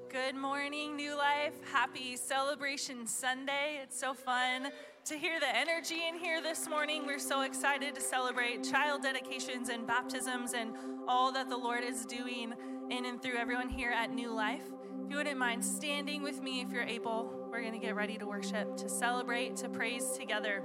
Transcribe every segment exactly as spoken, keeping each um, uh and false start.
Good morning, New Life. Happy Celebration Sunday. It's so fun to hear the energy in here this morning. We're so excited to celebrate child dedications and baptisms and all that the Lord is doing in and through everyone here at New Life. If you wouldn't mind standing with me if you're able, we're going to get ready to worship, to celebrate, to praise together.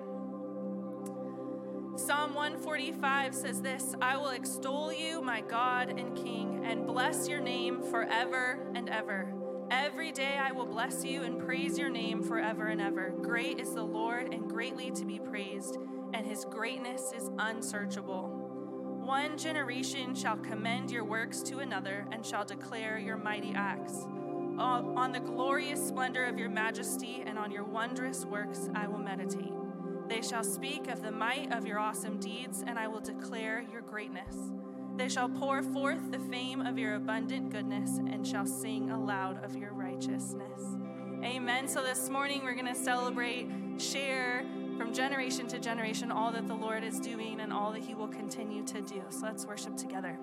Psalm one forty-five says this, I will extol you, my God and King, and bless your name forever and ever. Every day I will bless you and praise your name forever and ever. Great is the Lord and greatly to be praised, and his greatness is unsearchable. One generation shall commend your works to another and shall declare your mighty acts. On the glorious splendor of your majesty and on your wondrous works I will meditate. They shall speak of the might of your awesome deeds, and I will declare your greatness. They shall pour forth the fame of your abundant goodness and shall sing aloud of your righteousness. Amen. So this morning we're going to celebrate, share from generation to generation all that the Lord is doing and all that he will continue to do. So let's worship together.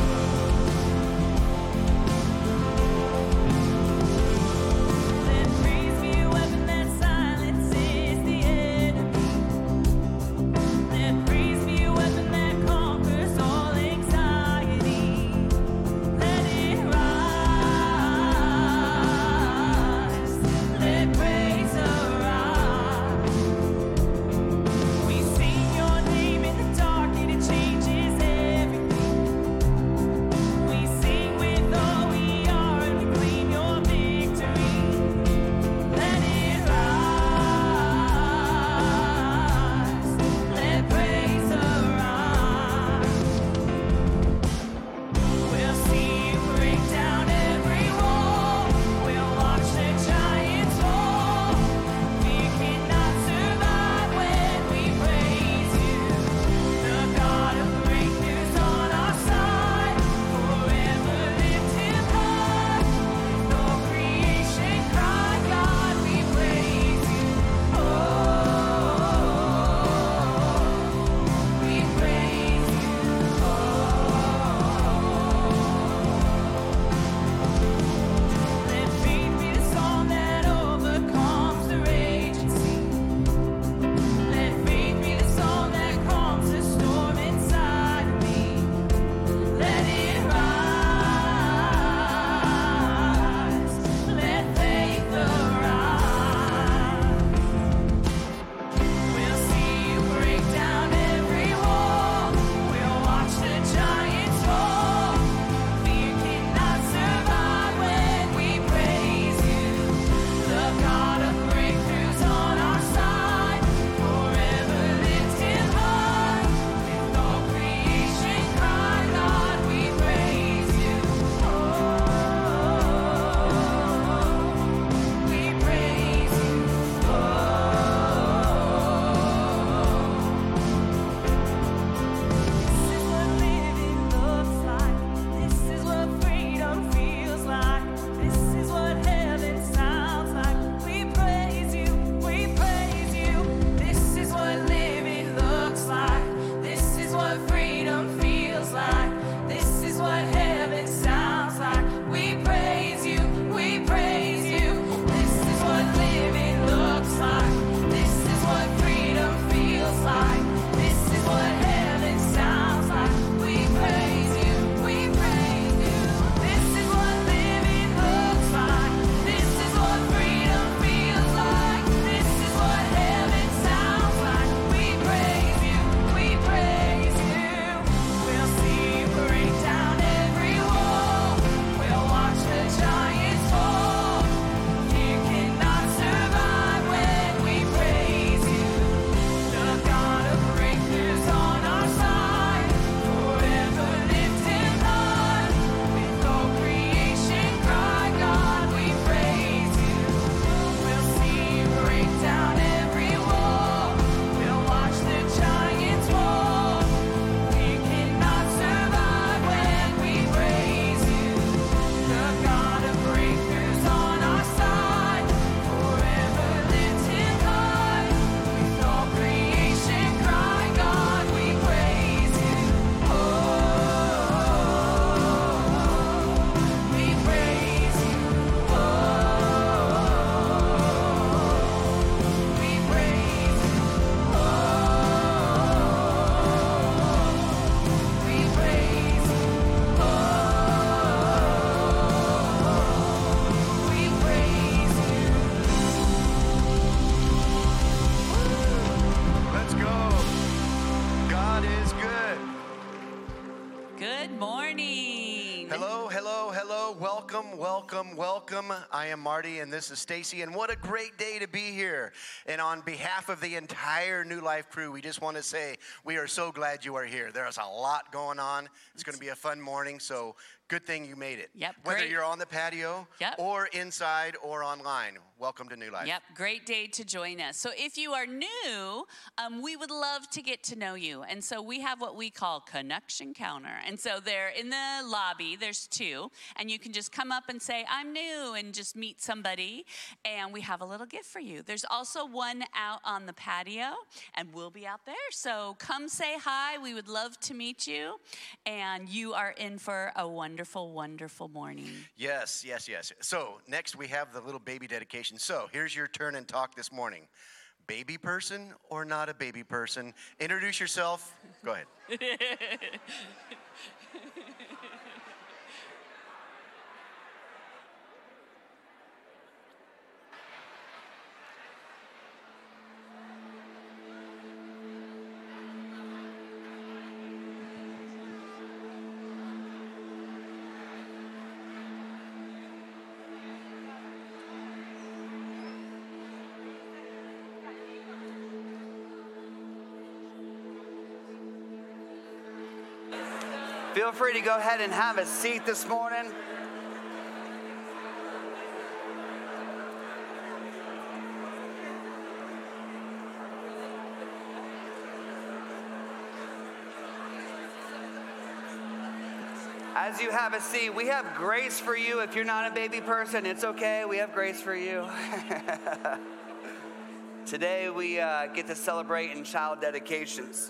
Then Welcome, welcome, welcome. I am Marty, and this is Stacy, and what a great day to be here. And on behalf of the entire New Life crew, we just want to say we are so glad you are here. There's a lot going on. It's going to be a fun morning, so good thing you made it. Yep, Whether great. you're on the patio Yep. or inside or online, welcome to New Life. Yep, great day to join us. So if you are new, um, we would love to get to know you. And so we have what we call Connection Counter. And so they're in the lobby, there's two, and you can just come up and say, I'm new, and just meet somebody. And we have a little gift for you. There's also one out on the patio, and we'll be out there. So come say hi. We would love to meet you. And you are in for a wonderful, wonderful morning. Yes, yes, yes. So next we have the little baby dedication. So here's your turn and talk this morning. Baby person or not a baby person? Introduce yourself. Go ahead. Feel free to go ahead and have a seat this morning. As you have a seat, we have grace for you. If you're not a baby person, it's okay. We have grace for you. Today we uh, get to celebrate in child dedications.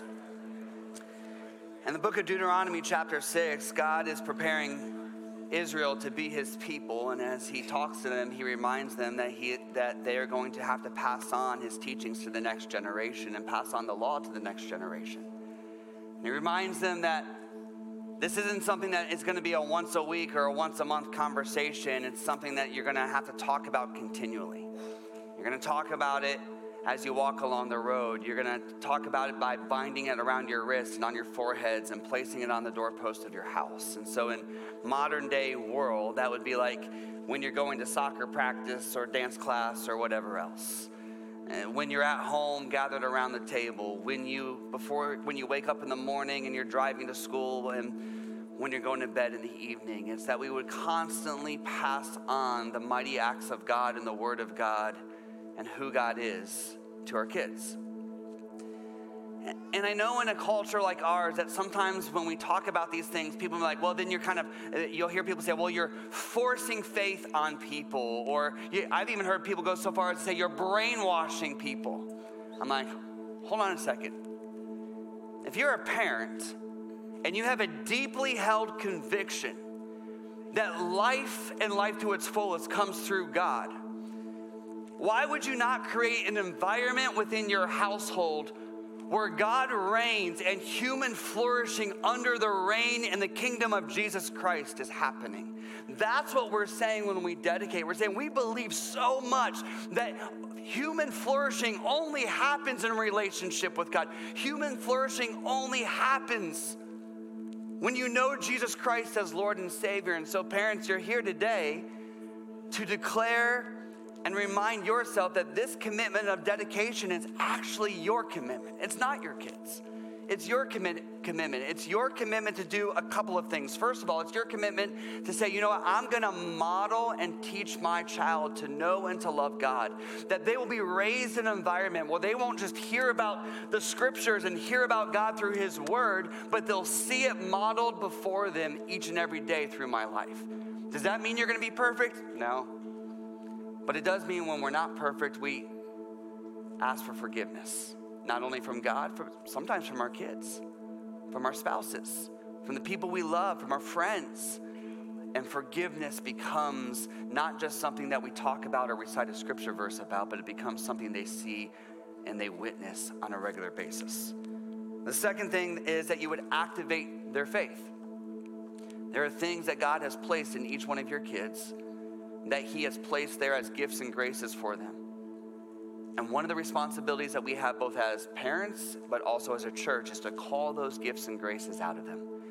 In the book of Deuteronomy chapter six, God is preparing Israel to be his people, and as he talks to them, he reminds them that he that they are going to have to pass on his teachings to the next generation and pass on the law to the next generation. And he reminds them that this isn't something that is going to be a once a week or a once a month conversation. It's something that you're going to have to talk about continually. You're going to talk about it as you walk along the road. You're going to talk about it by binding it around your wrists and on your foreheads and placing it on the doorpost of your house. And so in modern day world, that would be like when you're going to soccer practice or dance class or whatever else. And when you're at home gathered around the table, when you before when you wake up in the morning and you're driving to school, and when you're going to bed in the evening, it's that we would constantly pass on the mighty acts of God and the word of God and who God is to our kids. And I know in a culture like ours that sometimes when we talk about these things, people are like, well, then you're kind of, you'll hear people say, well, you're forcing faith on people. Or you, I've even heard people go so far as to say you're brainwashing people. I'm like, hold on a second. If you're a parent and you have a deeply held conviction that life and life to its fullest comes through God, why would you not create an environment within your household where God reigns and human flourishing under the reign and the kingdom of Jesus Christ is happening? That's what we're saying when we dedicate. We're saying we believe so much that human flourishing only happens in relationship with God. Human flourishing only happens when you know Jesus Christ as Lord and Savior. And so parents, you're here today to declare and remind yourself that this commitment of dedication is actually your commitment. It's not your kids. It's your commit- commitment. It's your commitment to do a couple of things. First of all, it's your commitment to say, you know what, I'm going to model and teach my child to know and to love God. That they will be raised in an environment where they won't just hear about the scriptures and hear about God through his word, but they'll see it modeled before them each and every day through my life. Does that mean you're going to be perfect? No. But it does mean when we're not perfect, we ask for forgiveness. Not only from God, but sometimes from our kids, from our spouses, from the people we love, from our friends. And forgiveness becomes not just something that we talk about or recite a scripture verse about, but it becomes something they see and they witness on a regular basis. The second thing is that you would activate their faith. There are things that God has placed in each one of your kids that he has placed there as gifts and graces for them. And one of the responsibilities that we have both as parents, but also as a church, is to call those gifts and graces out of them.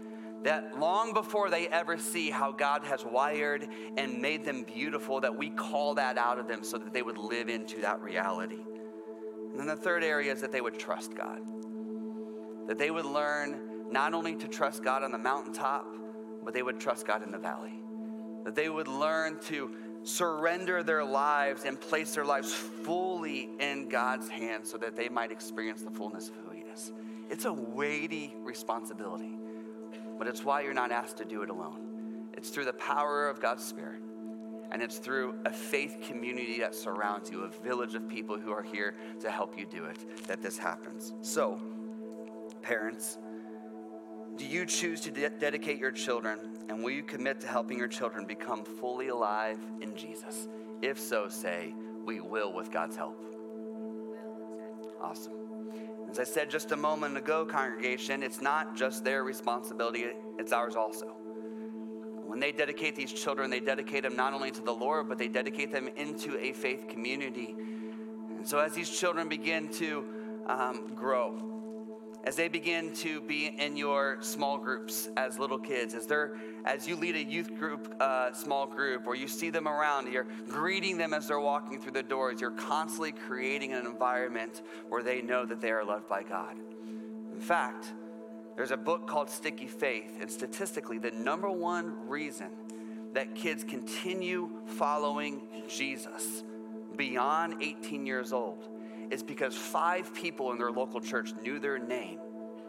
that long before they ever see how God has wired and made them beautiful, that we call that out of them so that they would live into that reality. And then the third area is that they would trust God. That they would learn not only to trust God on the mountaintop, but they would trust God in the valley. That they would learn to surrender their lives and place their lives fully in God's hands so that they might experience the fullness of who He is. It's a weighty responsibility, but it's why you're not asked to do it alone. It's through the power of God's Spirit, and it's through a faith community that surrounds you, a village of people who are here to help you do it, that this happens. So, parents, do you choose to de- dedicate your children, and will you commit to helping your children become fully alive in Jesus? If so, say, we will with God's help. Awesome. As I said just a moment ago, congregation, it's not just their responsibility, it's ours also. When they dedicate these children, they dedicate them not only to the Lord, but they dedicate them into a faith community. And so as these children begin to um, grow, as they begin to be in your small groups as little kids, as they're, as you lead a youth group, uh, small group, or you see them around, you're greeting them as they're walking through the doors, you're constantly creating an environment where they know that they are loved by God. In fact, there's a book called Sticky Faith, and statistically, the number one reason that kids continue following Jesus beyond eighteen years old is because five people in their local church knew their name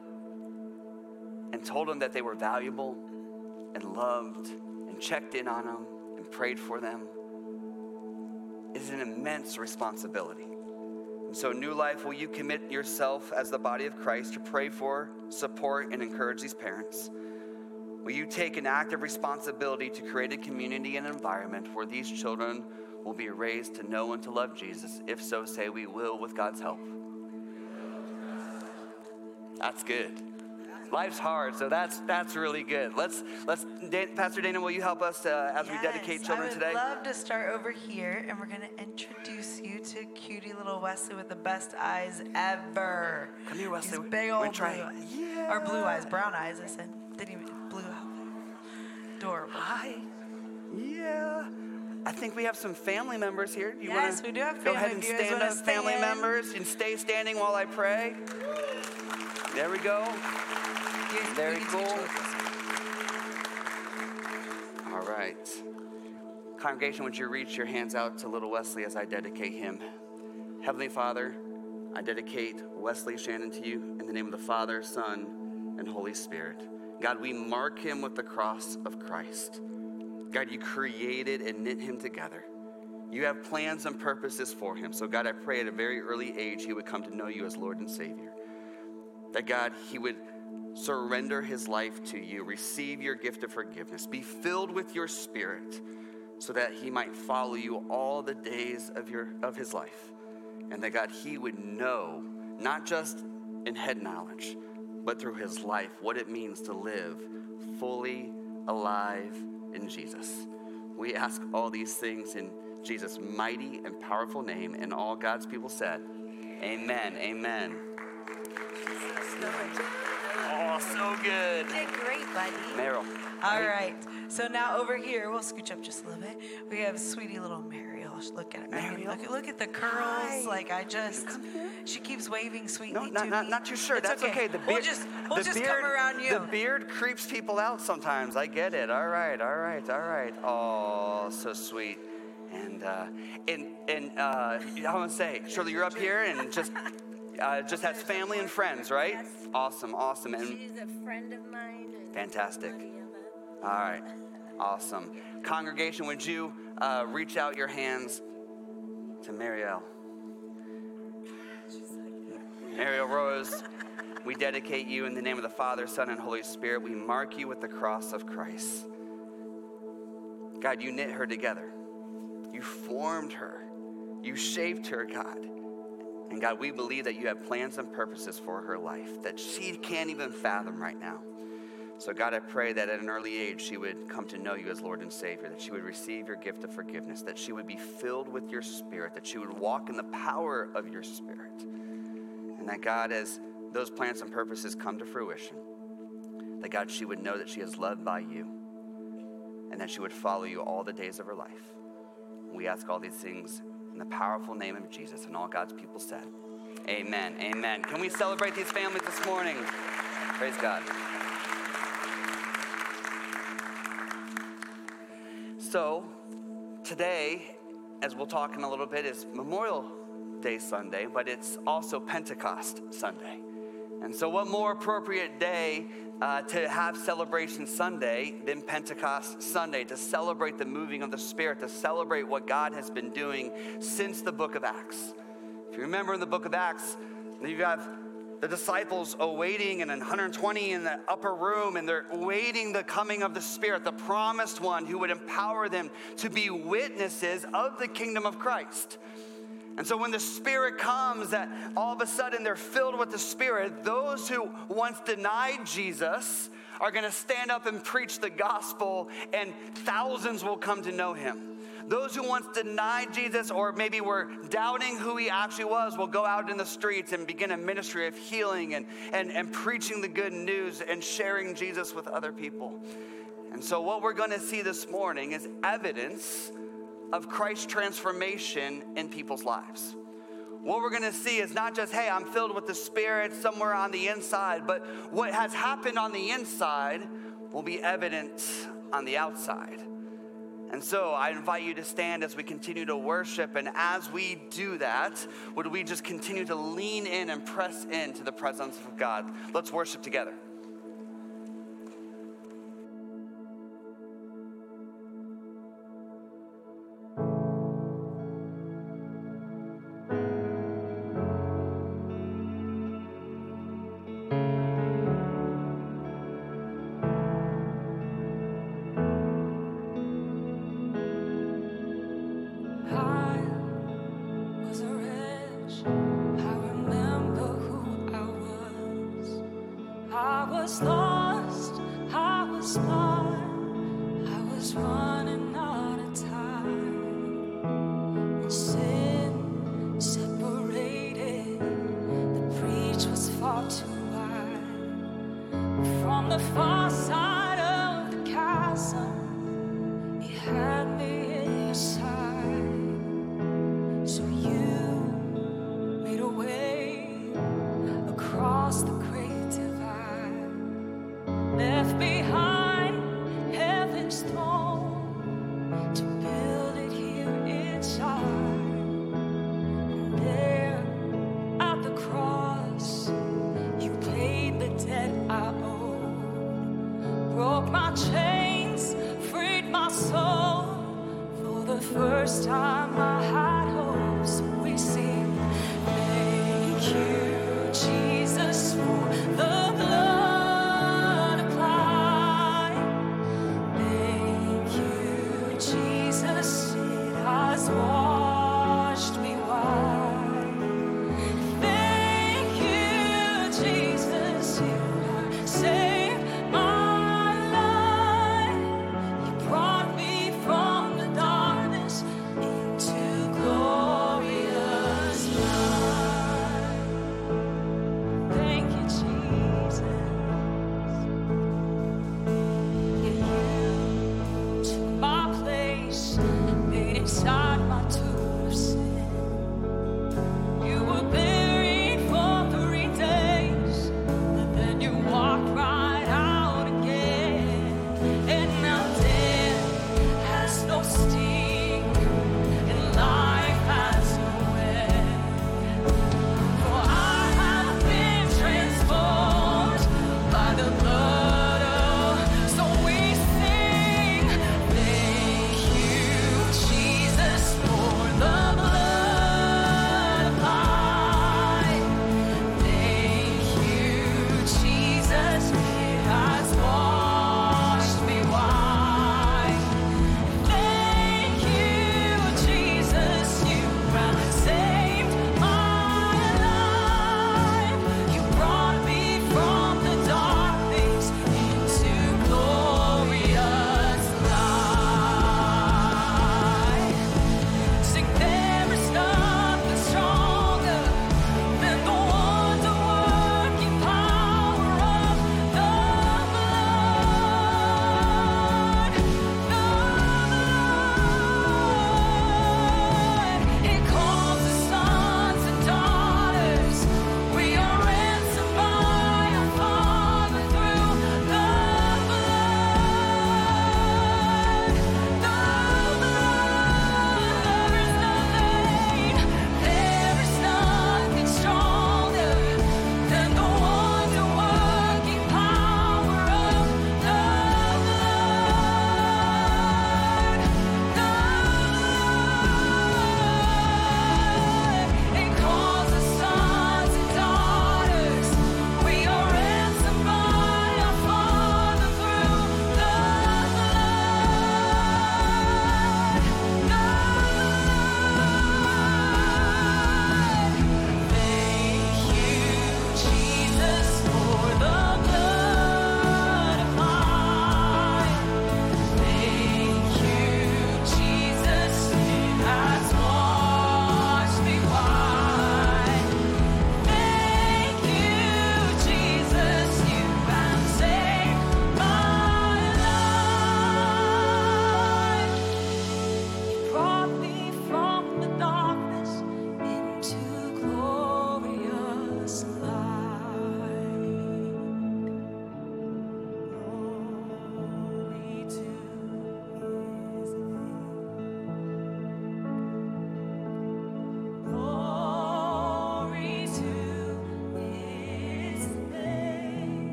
and told them that they were valuable and loved and checked in on them and prayed for them. It is an immense responsibility. And so, New Life, will you commit yourself as the body of Christ to pray for, support, and encourage these parents? Will you take an active responsibility to create a community and environment where these children will be raised to know and to love Jesus? If so, say we will with God's help. That's good. Life's hard, so that's that's really good. Let's let's Dan, Pastor Dana, will you help us uh, as yes, we dedicate children today? I would love to start over here, and we're going to introduce you to cutie little Wesley with the best eyes ever. Come here, Wesley. These big old blue try. eyes. Yeah. Or blue eyes, brown eyes. I said, didn't even blue. Adorable. Hi. Yeah. I think we have some family members here. You Yes, wanna we do have go family. ahead and If you guys stand wanna up, family stand. members, and stay standing while I pray. There we go. Yes, Very we can cool. teach you. All right. Congregation, would you reach your hands out to little Wesley as I dedicate him? Heavenly Father, I dedicate Wesley Shannon to you in the name of the Father, Son, and Holy Spirit. God, we mark him with the cross of Christ. God, you created and knit him together. You have plans and purposes for him. So God, I pray at a very early age he would come to know you as Lord and Savior. That God, he would surrender his life to you, receive your gift of forgiveness, be filled with your Spirit so that he might follow you all the days of your of his life. And that God, he would know, not just in head knowledge, but through his life, what it means to live fully alive in Jesus. We ask all these things in Jesus' mighty and powerful name, and all God's people said, amen, amen. Oh, so good. You did great, buddy. Meryl. All right. So now over here, we'll scooch up just a little bit. We have sweetie little Mariel. Look at it. I mean, Mariel? look, look at the curls. Hi. Like I just, she keeps waving sweetly No, not, to not, me. not too sure. It's That's okay. The beard, we'll just, we'll the just beard, come around you. The beard creeps people out sometimes. I get it. All right, all right, all right. Oh, so sweet. And uh, and and uh, I want to say, Shirley, you're up here and just uh, just has family and friends, right? Yes. Awesome, awesome, and She's a friend of mine. and fantastic. Maria. All right, awesome. Congregation, would you uh, reach out your hands to Mariel? Mariel Rose, we dedicate you in the name of the Father, Son, and Holy Spirit. We mark you with the cross of Christ. God, you knit her together. You formed her. You shaped her, God. And God, we believe that you have plans and purposes for her life that she can't even fathom right now. So God, I pray that at an early age, she would come to know you as Lord and Savior, that she would receive your gift of forgiveness, that she would be filled with your Spirit, that she would walk in the power of your Spirit. And that God, as those plans and purposes come to fruition, that God, she would know that she is loved by you and that she would follow you all the days of her life. We ask all these things in the powerful name of Jesus, and all God's people said, amen, amen. Can we celebrate these families this morning? Praise God. So today, as we'll talk in a little bit, is Memorial Day Sunday, but it's also Pentecost Sunday. And so what more appropriate day uh, to have Celebration Sunday than Pentecost Sunday, to celebrate the moving of the Spirit, to celebrate what God has been doing since the book of Acts. If you remember in the book of Acts, you have the disciples awaiting, and one hundred twenty in the upper room, and they're waiting the coming of the Spirit, the promised one who would empower them to be witnesses of the kingdom of Christ. And so when the Spirit comes, that all of a sudden they're filled with the Spirit, those who once denied Jesus are going to stand up and preach the gospel, and thousands will come to know him. Those who once denied Jesus or maybe were doubting who he actually was will go out in the streets and begin a ministry of healing and, and, and preaching the good news and sharing Jesus with other people. And so what we're going to see this morning is evidence of Christ's transformation in people's lives. What we're going to see is not just, hey, I'm filled with the Spirit somewhere on the inside, but what has happened on the inside will be evident on the outside. And so I invite you to stand as we continue to worship, and as we do that, would we just continue to lean in and press into the presence of God? Let's worship together. Jesus.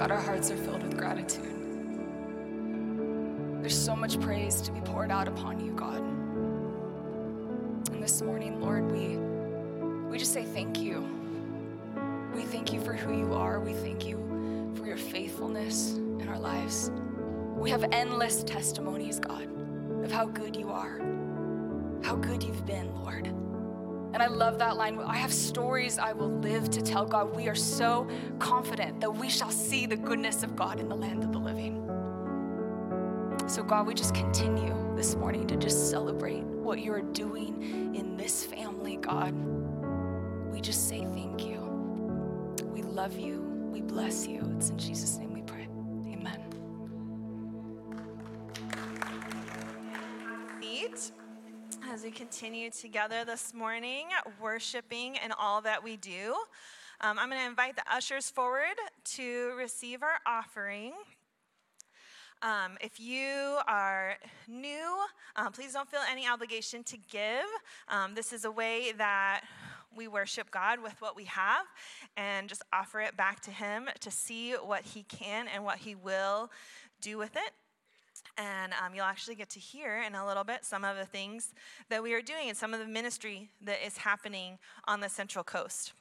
God, our hearts are filled with gratitude. There's so much praise to be poured out upon you, God. And this morning, Lord, we, we just say thank you. We thank you for who you are. We thank you for your faithfulness in our lives. We have endless testimonies, God, of how good you are, how good you've been, Lord. And I love that line. I have stories I will live to tell. God, we are so confident that we shall see the goodness of God in the land of the living. So God, we just continue this morning to just celebrate what you're doing in this family, God. We just say thank you. We love you. We bless you. It's in Jesus' name we pray. Amen. Seat as we continue together this morning, worshiping in all that we do. Um, I'm going to invite the ushers forward to receive our offering. Um, if you are new, um, please don't feel any obligation to give. Um, this is a way that we worship God with what we have and just offer it back to him to see what he can and what he will do with it. And um, you'll actually get to hear in a little bit some of the things that we are doing and some of the ministry that is happening on the Central Coast.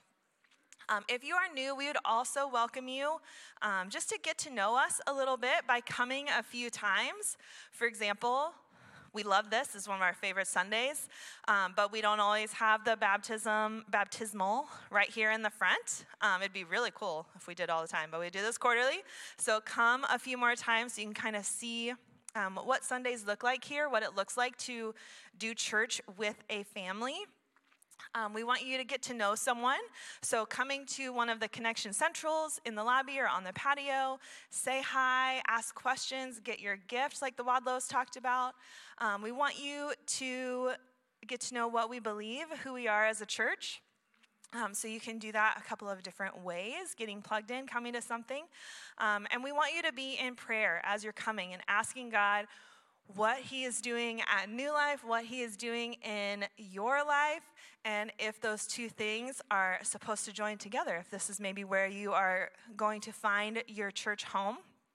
Um, if you are new, we would also welcome you um, just to get to know us a little bit by coming a few times. For example, we love this. This is one of our favorite Sundays, um, but we don't always have the baptism, baptismal right here in the front. Um, it'd be really cool if we did all the time, but we do this quarterly. So come a few more times so you can kind of see um, what Sundays look like here, what it looks like to do church with a family. Um, we want you to get to know someone. So coming to one of the Connection Centrals in the lobby or on the patio, say hi, ask questions, get your gifts like the Wadlows talked about. Um, we want you to get to know what we believe, who we are as a church. Um, so you can do that a couple of different ways, getting plugged in, coming to something. Um, and we want you to be in prayer as you're coming and asking God what he is doing at New Life, what he is doing in your life, and if those two things are supposed to join together, if this is maybe where you are going to find your church home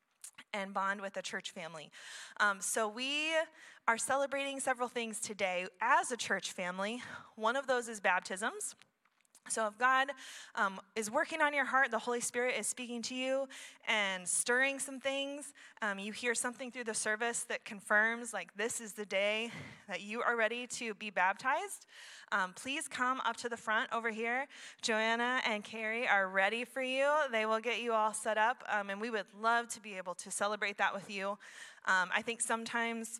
and bond with a church family. Um, so we are celebrating several things today as a church family. One of those is baptisms. So if God um, is working on your heart, the Holy Spirit is speaking to you and stirring some things, um, you hear something through the service that confirms, like, this is the day that you are ready to be baptized, um, please come up to the front over here. Joanna and Carrie are ready for you. They will get you all set up, um, and we would love to be able to celebrate that with you. Um, I think sometimes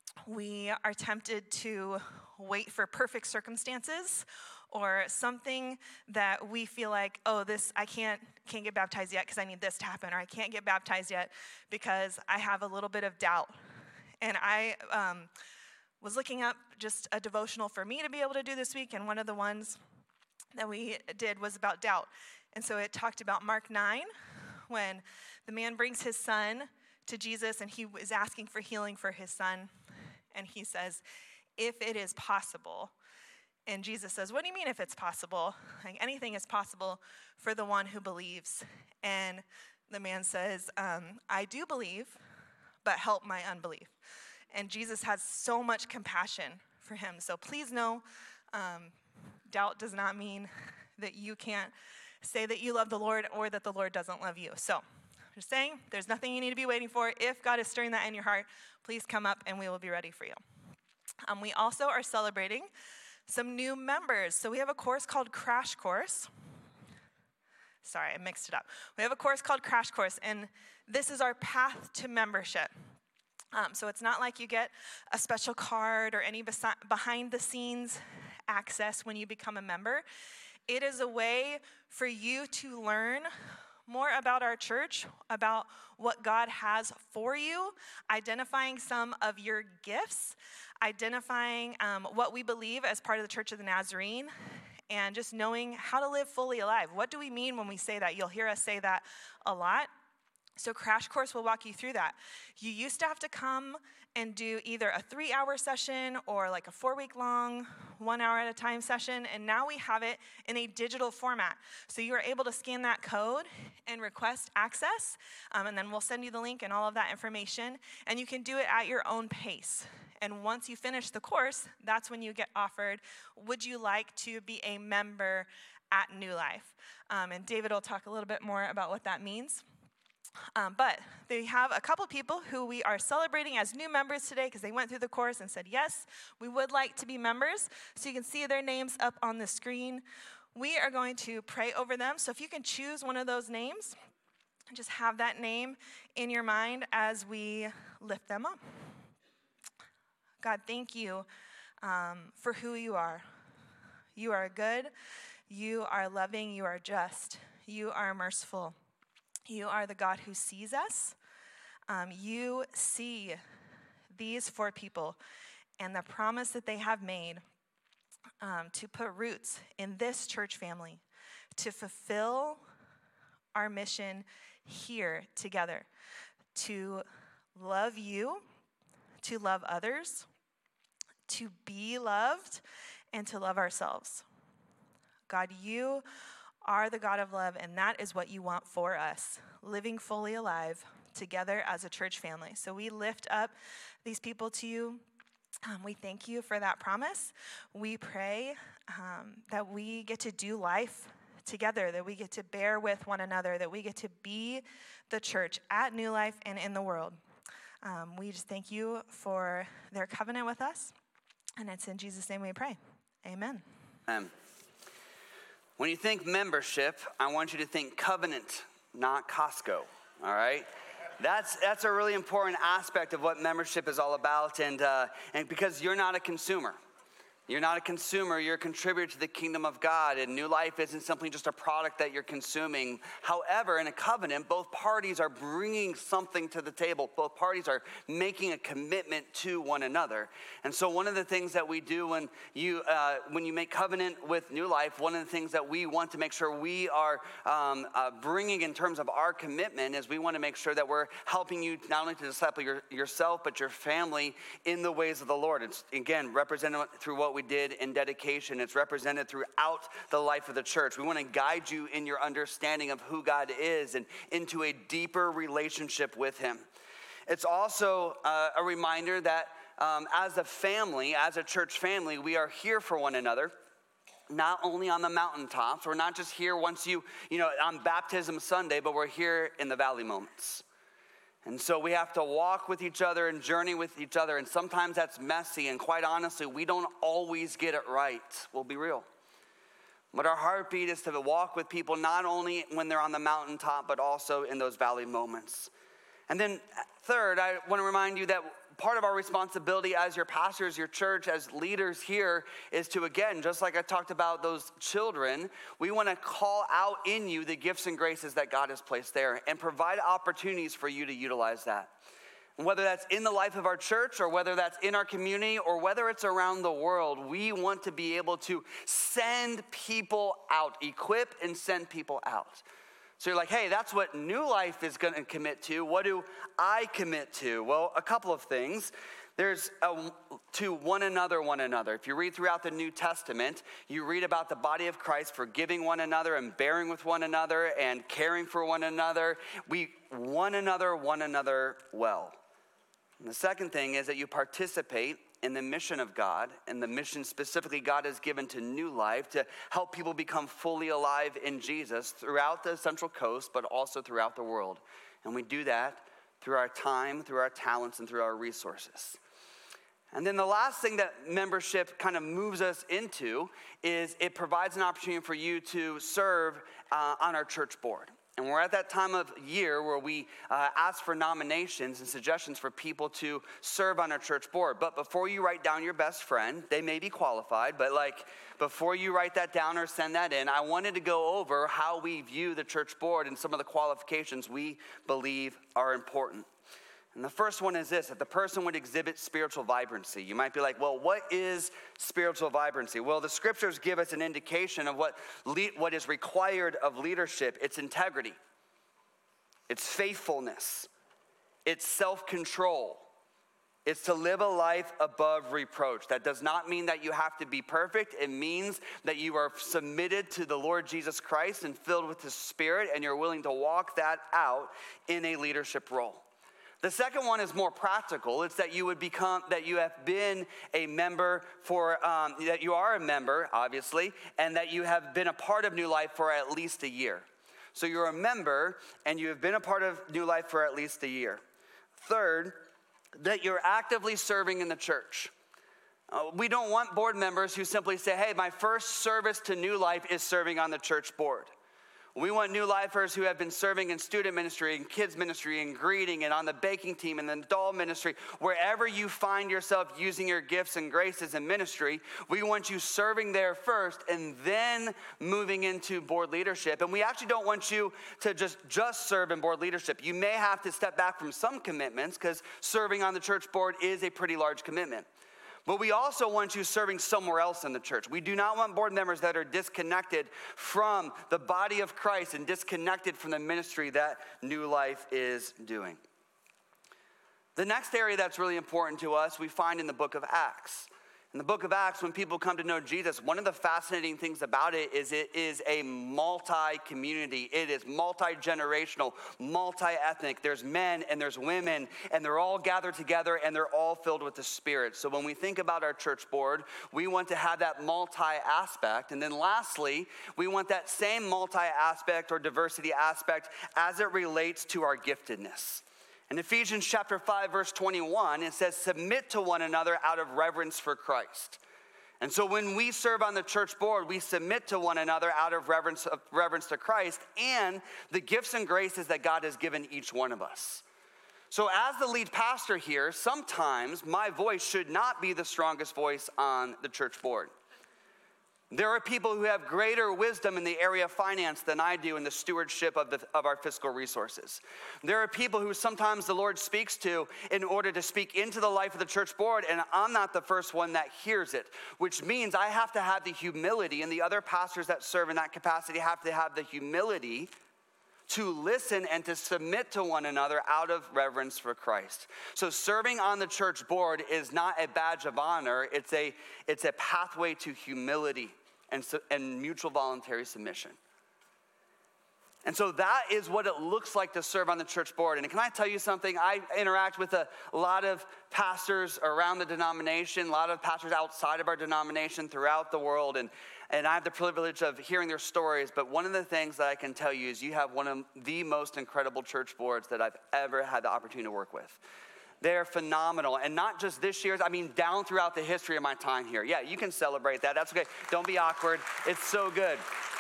we are tempted to wait for perfect circumstances or something that we feel like, oh, this, I can't can't get baptized yet because I need this to happen, or I can't get baptized yet because I have a little bit of doubt. And I um, was looking up just a devotional for me to be able to do this week, and one of the ones that we did was about doubt. And so it talked about Mark nine, when the man brings his son to Jesus, and he is asking for healing for his son, and he says, if it is possible. And Jesus says, what do you mean if it's possible? Like, anything is possible for the one who believes. And the man says, um, I do believe, but help my unbelief. And Jesus has so much compassion for him. So please know, um, doubt does not mean that you can't say that you love the Lord or that the Lord doesn't love you. So I'm just saying, there's nothing you need to be waiting for. If God is stirring that in your heart, please come up and we will be ready for you. Um, we also are celebrating some new members. So we have a course called Crash Course. Sorry, I mixed it up. We have a course called Crash Course, and this is our path to membership. Um, so it's not like you get a special card or any besi- behind-the-scenes access when you become a member. It is a way for you to learn more about our church, about what God has for you, identifying some of your gifts, identifying um, what we believe as part of the Church of the Nazarene, and just knowing how to live fully alive. What do we mean when we say that? You'll hear us say that a lot. So Crash Course will walk you through that. You used to have to come and do either a three-hour session or like a four-week-long, one-hour at a time session, and now we have it in a digital format. So you are able to scan that code and request access, um, and then we'll send you the link and all of that information, and you can do it at your own pace. And once you finish the course, that's when you get offered, would you like to be a member at New Life? Um, and David will talk a little bit more about what that means. Um, but they have a couple people who we are celebrating as new members today because they went through the course and said, yes, we would like to be members. So you can see their names up on the screen. We are going to pray over them. So if you can choose one of those names, just have that name in your mind as we lift them up. God, thank you um, for who you are. You are good. You are loving. You are just. You are merciful. You are the God who sees us. Um, you see these four people and the promise that they have made um, to put roots in this church family, to fulfill our mission here together, to love you, to love others, to be loved, and to love ourselves. God, you are the God of love, and that is what you want for us, living fully alive together as a church family. So we lift up these people to you. Um, we thank you for that promise. We pray um, that we get to do life together, that we get to bear with one another, that we get to be the church at New Life and in the world. Um, we just thank you for their covenant with us, and it's in Jesus' name we pray. Amen. Amen. When you think membership, I want you to think covenant, not Costco, all right? That's that's a really important aspect of what membership is all about, and uh, and because you're not a consumer. You're not a consumer, you're a contributor to the kingdom of God, and New Life isn't simply just a product that you're consuming. However, in a covenant, both parties are bringing something to the table. Both parties are making a commitment to one another. And so one of the things that we do when you uh, when you make covenant with New Life, one of the things that we want to make sure we are um, uh, bringing in terms of our commitment is we want to make sure that we're helping you not only to disciple your, yourself, but your family in the ways of the Lord. It's, again, represented through what we did in dedication. It's represented throughout the life of the church. We want to guide you in your understanding of who God is and into a deeper relationship with him. It's also uh, a reminder that um, as a family, as a church family, we are here for one another. Not only on the mountaintops, we're not just here once you, you know, on Baptism Sunday, but we're here in the valley moments. And so we have to walk with each other and journey with each other. And sometimes that's messy. And quite honestly, we don't always get it right. We'll be real. But our heartbeat is to walk with people not only when they're on the mountaintop, but also in those valley moments. And then third, I want to remind you that part of our responsibility as your pastors, your church, as leaders here is to, again, just like I talked about those children, we want to call out in you the gifts and graces that God has placed there and provide opportunities for you to utilize that. And whether that's in the life of our church or whether that's in our community or whether it's around the world, we want to be able to send people out, equip and send people out. So you're like, hey, that's what New Life is going to commit to. What do I commit to? Well, a couple of things. There's a, to one another, one another. If you read throughout the New Testament, you read about the body of Christ forgiving one another and bearing with one another and caring for one another. We one another, one another well. And the second thing is that you participate in the mission of God, and the mission specifically God has given to New Life to help people become fully alive in Jesus throughout the Central Coast, but also throughout the world. And we do that through our time, through our talents, and through our resources. And then the last thing that membership kind of moves us into is it provides an opportunity for you to serve uh, on our church board. And we're at that time of year where we uh, ask for nominations and suggestions for people to serve on our church board. But before you write down your best friend, they may be qualified, but like before you write that down or send that in, I wanted to go over how we view the church board and some of the qualifications we believe are important. And the first one is this, that the person would exhibit spiritual vibrancy. You might be like, well, what is spiritual vibrancy? Well, the scriptures give us an indication of what le- what is required of leadership. It's integrity. it's faithfulness, it's self-control. It's to live a life above reproach. That does not mean that you have to be perfect. It means that you are submitted to the Lord Jesus Christ and filled with His Spirit, and you're willing to walk that out in a leadership role. The second one is more practical. It's that you would become, that you have been a member for, um, that you are a member, obviously, and that you have been a part of New Life for at least a year. So you're a member, and you have been a part of New Life for at least a year. Third, that you're actively serving in the church. Uh, we don't want board members who simply say, hey, my first service to New Life is serving on the church board. We want New Lifers who have been serving in student ministry and kids ministry and greeting and on the baking team and the adult ministry. Wherever you find yourself using your gifts and graces in ministry, we want you serving there first and then moving into board leadership. And we actually don't want you to just, just serve in board leadership. You may have to step back from some commitments because serving on the church board is a pretty large commitment. But we also want you serving somewhere else in the church. We do not want board members that are disconnected from the body of Christ and disconnected from the ministry that New Life is doing. The next area that's really important to us, we find in the book of Acts. In the book of Acts, when people come to know Jesus, one of the fascinating things about it is it is a multi-community. It is multi-generational, multi-ethnic. There's men and there's women, and they're all gathered together, and they're all filled with the Spirit. So when we think about our church board, we want to have that multi-aspect. And then lastly, we want that same multi-aspect or diversity aspect as it relates to our giftedness. In Ephesians chapter five, verse twenty-one, it says, submit to one another out of reverence for Christ. And so when we serve on the church board, we submit to one another out of reverence, of reverence to Christ and the gifts and graces that God has given each one of us. So as the lead pastor here, sometimes my voice should not be the strongest voice on the church board. There are people who have greater wisdom in the area of finance than I do in the stewardship of, the, of our fiscal resources. There are people who sometimes the Lord speaks to in order to speak into the life of the church board, and I'm not the first one that hears it, which means I have to have the humility, and the other pastors that serve in that capacity have to have the humility to listen and to submit to one another out of reverence for Christ. So serving on the church board is not a badge of honor, it's a, it's a pathway to humility and, and mutual voluntary submission. And so that is what it looks like to serve on the church board. And can I tell you something? I interact with a lot of pastors around the denomination, a lot of pastors outside of our denomination throughout the world, and, and I have the privilege of hearing their stories. But one of the things that I can tell you is you have one of the most incredible church boards that I've ever had the opportunity to work with. They're phenomenal. And not just this year's, I mean down throughout the history of my time here. Yeah, you can celebrate that. That's okay. Don't be awkward. It's so good.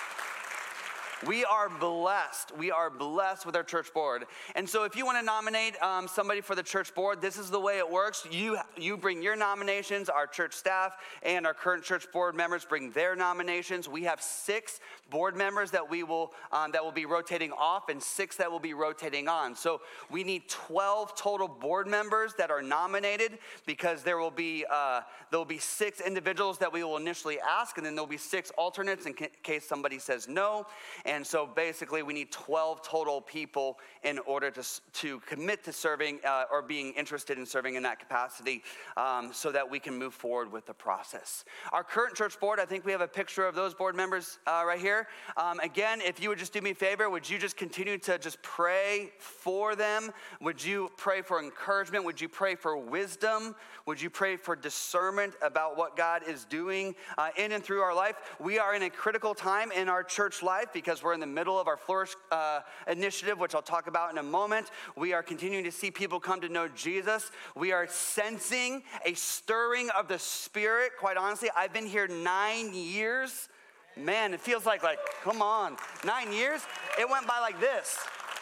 We are blessed. We are blessed with our church board. And so if you want to nominate um, somebody for the church board, this is the way it works. You, you bring your nominations, our church staff and our current church board members bring their nominations. We have six board members that we will um, that will be rotating off and six that will be rotating on. So we need twelve total board members that are nominated because there will be uh, there will be six individuals that we will initially ask, and then there will be six alternates in ca- case somebody says no. And so basically we need twelve total people in order to, to commit to serving uh, or being interested in serving in that capacity um, so that we can move forward with the process. Our current church board, I think we have a picture of those board members uh, right here. Um, again, if you would just do me a favor, would you just continue to just pray for them? Would you pray for encouragement? Would you pray for wisdom? Would you pray for discernment about what God is doing uh, in and through our life? We are in a critical time in our church life because we're in the middle of our Flourish uh, initiative, which I'll talk about in a moment. We are continuing to see people come to know Jesus. We are sensing a stirring of the Spirit. Quite honestly, I've been here nine years. Man, it feels like, like, come on, nine years? It went by like this.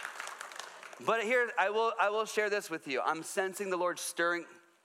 But here, I will, I will share this with you. I'm sensing the Lord stirring.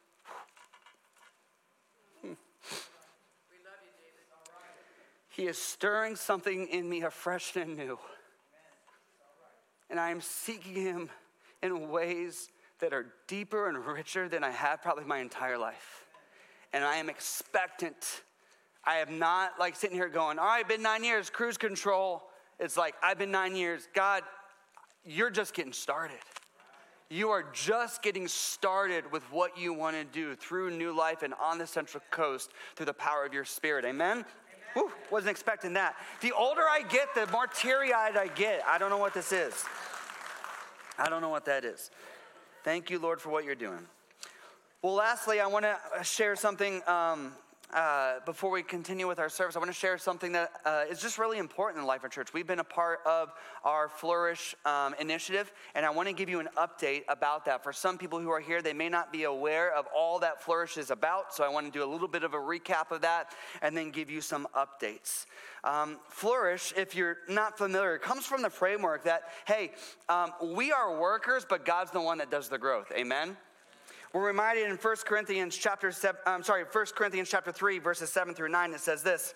He is stirring something in me afresh and new. And I am seeking him in ways that are deeper and richer than I have probably my entire life. And I am expectant. I am not like sitting here going, all right, been nine years, cruise control. It's like, I've been nine years. God, you're just getting started. You are just getting started with what you want to do through New Life and on the Central Coast through the power of your Spirit. Amen? Whew, wasn't expecting that. The older I get, the more teary-eyed I get. I don't know what this is. I don't know what that is. Thank you, Lord, for what you're doing. Well, lastly, I want to share something um, uh, before we continue with our service. I want to share something that uh, is just really important in Life of Church. We've been a part of our Flourish um, initiative, and I want to give you an update about that. For some people who are here, they may not be aware of all that Flourish is about, so I want to do a little bit of a recap of that and then give you some updates. Um, Flourish, if you're not familiar, comes from the framework that, hey, um, we are workers, but God's the one that does the growth. Amen? We're reminded in First Corinthians chapter seven, I'm sorry, First Corinthians chapter three, verses seven through nine, it says this.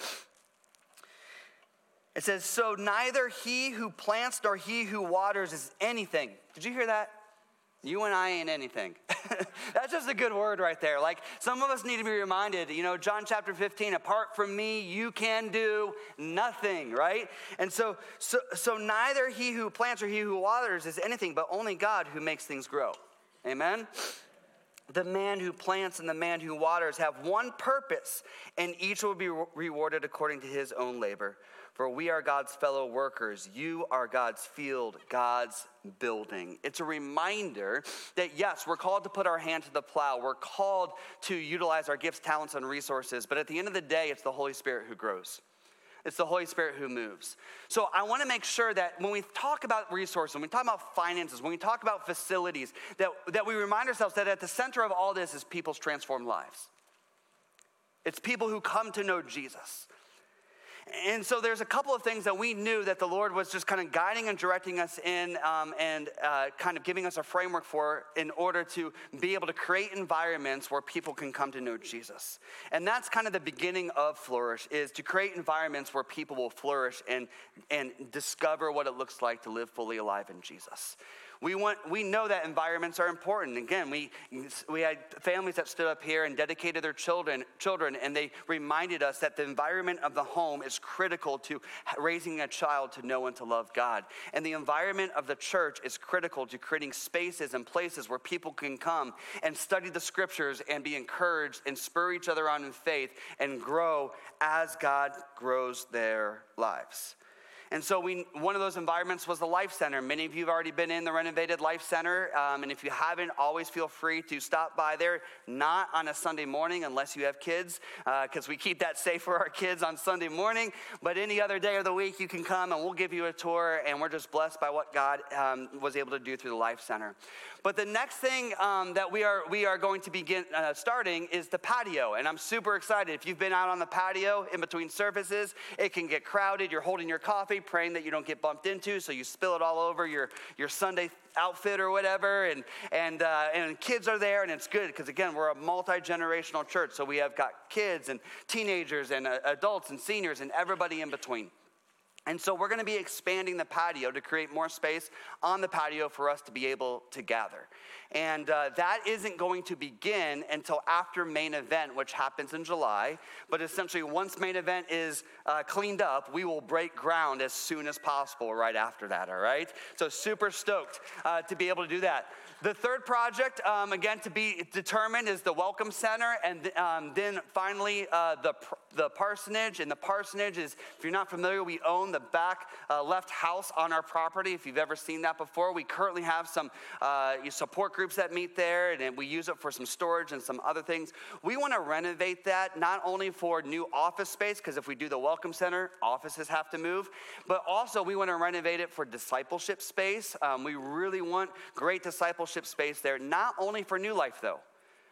It says, so neither he who plants nor he who waters is anything. Did you hear that? You and I ain't anything. That's just a good word right there. Like, some of us need to be reminded, you know, John chapter fifteen, apart from me, you can do nothing, right? And so, so, so neither he who plants or he who waters is anything, but only God who makes things grow. Amen? The man who plants and the man who waters have one purpose, and each will be re- rewarded according to his own labor. For we are God's fellow workers. You are God's field, God's building. It's a reminder that, yes, we're called to put our hand to the plow. We're called to utilize our gifts, talents, and resources. But at the end of the day, it's the Holy Spirit who grows. It's the Holy Spirit who moves. So I want to make sure that when we talk about resources, when we talk about finances, when we talk about facilities, that, that we remind ourselves that at the center of all this is people's transformed lives. It's people who come to know Jesus. And so there's a couple of things that we knew that the Lord was just kind of guiding and directing us in um, and uh, kind of giving us a framework for in order to be able to create environments where people can come to know Jesus. And that's kind of the beginning of Flourish, is to create environments where people will flourish and, and discover what it looks like to live fully alive in Jesus. We want. We know that environments are important. Again, we we had families that stood up here and dedicated their children, children, and they reminded us that the environment of the home is critical to raising a child to know and to love God. And the environment of the church is critical to creating spaces and places where people can come and study the scriptures and be encouraged and spur each other on in faith and grow as God grows their lives. And so we, one of those environments was the Life Center. Many of you have already been in the renovated Life Center. Um, and if you haven't, always feel free to stop by there. Not on a Sunday morning unless you have kids, because uh, we keep that safe for our kids on Sunday morning. But any other day of the week, you can come and we'll give you a tour. And we're just blessed by what God um, was able to do through the Life Center. But the next thing um, that we are we are going to begin uh, starting is the patio. And I'm super excited. If you've been out on the patio in between services, it can get crowded. You're holding your coffee, praying that you don't get bumped into, so you spill it all over your, your Sunday outfit or whatever, and and uh, and kids are there, and it's good, because again, we're a multi-generational church, so we have got kids and teenagers and uh, adults and seniors and everybody in between. And so we're going to be expanding the patio to create more space on the patio for us to be able to gather. And uh, that isn't going to begin until after main event, which happens in July. But essentially, once main event is uh, cleaned up, we will break ground as soon as possible right after that, all right? So super stoked uh, to be able to do that. The third project, um, again, to be determined, is the Welcome Center. And th- um, then finally, uh, the the parsonage. And the parsonage is, if you're not familiar, we own the back uh, left house on our property. If you've ever seen that before, we currently have some uh, support groups that meet there, and we use it for some storage and some other things. We want to renovate that, not only for new office space, because if we do the Welcome Center, offices have to move, but also we want to renovate it for discipleship space. Um, we really want great discipleship space there, not only for New Life, though.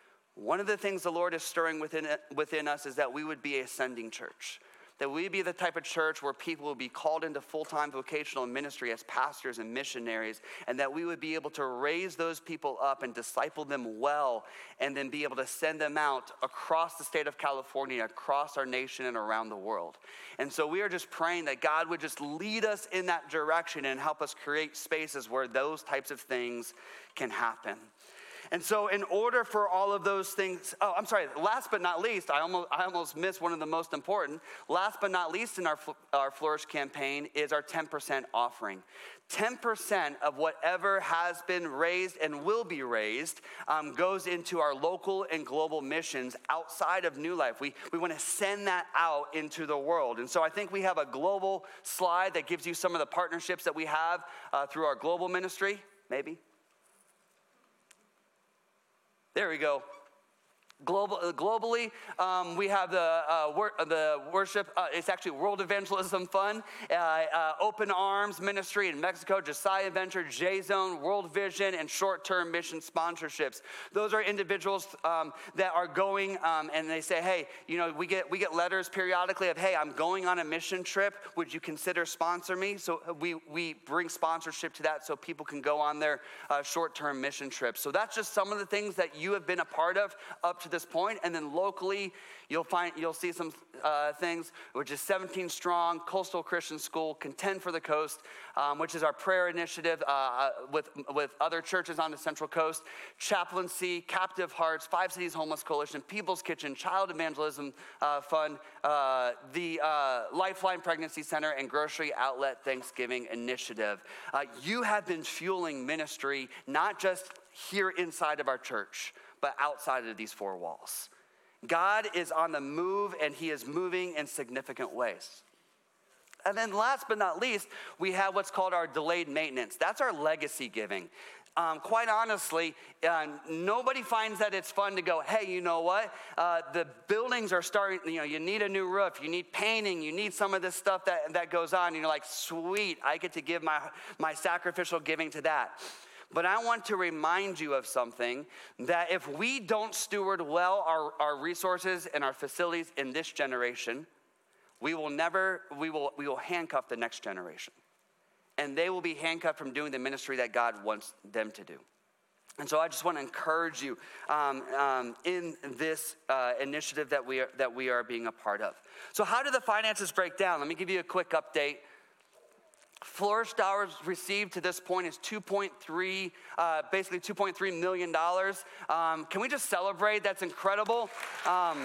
One of the things the Lord is stirring within, within us is that we would be a sending church. That we be the type of church where people will be called into full-time vocational ministry as pastors and missionaries, and that we would be able to raise those people up and disciple them well, and then be able to send them out across the state of California, across our nation, and around the world. And so we are just praying that God would just lead us in that direction and help us create spaces where those types of things can happen. And so in order for all of those things, oh, I'm sorry, last but not least, I almost, I almost missed one of the most important. Last but not least in our, our Flourish campaign is our ten percent offering. ten percent of whatever has been raised and will be raised um, goes into our local and global missions outside of New Life. We, we want to send that out into the world. And so I think we have a global slide that gives you some of the partnerships that we have uh, through our global ministry, maybe. There we go. Global, uh, globally, um, we have the uh, wor- the worship. Uh, it's actually World Evangelism Fund, uh, uh, Open Arms Ministry in Mexico, Josiah Venture, J-Zone, World Vision, and short-term mission sponsorships. Those are individuals um, that are going um, and they say, "Hey, you know, we get we get letters periodically of, hey, I'm going on a mission trip. Would you consider sponsor me?" So we we bring sponsorship to that so people can go on their uh, short-term mission trips. So that's just some of the things that you have been a part of up to this point. And then locally, you'll find you'll see some uh, things, which is seventeen Strong, Coastal Christian School, Contend for the Coast, um, which is our prayer initiative uh, with with other churches on the Central Coast, Chaplaincy, Captive Hearts, Five Cities Homeless Coalition, People's Kitchen, Child Evangelism uh, Fund, uh, the uh, Lifeline Pregnancy Center, and Grocery Outlet Thanksgiving Initiative. Uh, you have been fueling ministry, not just here inside of our church, but outside of these four walls. God is on the move, and he is moving in significant ways. And then last but not least, we have what's called our delayed maintenance. That's our legacy giving. Um, quite honestly, uh, nobody finds that it's fun to go, hey, you know what? Uh, the buildings are starting, you know, you need a new roof, you need painting, you need some of this stuff that, that goes on. And you're like, sweet, I get to give my, my sacrificial giving to that. But I want to remind you of something, that if we don't steward well our, our resources and our facilities in this generation, we will never, we will, we will handcuff the next generation. And they will be handcuffed from doing the ministry that God wants them to do. And so I just want to encourage you um, um, in this uh, initiative that we are, that we are being a part of. So how do the finances break down? Let me give you a quick update. Flourish dollars received to this point is two point three, uh, basically two point three million dollars. Um, can we just celebrate? That's incredible. Um,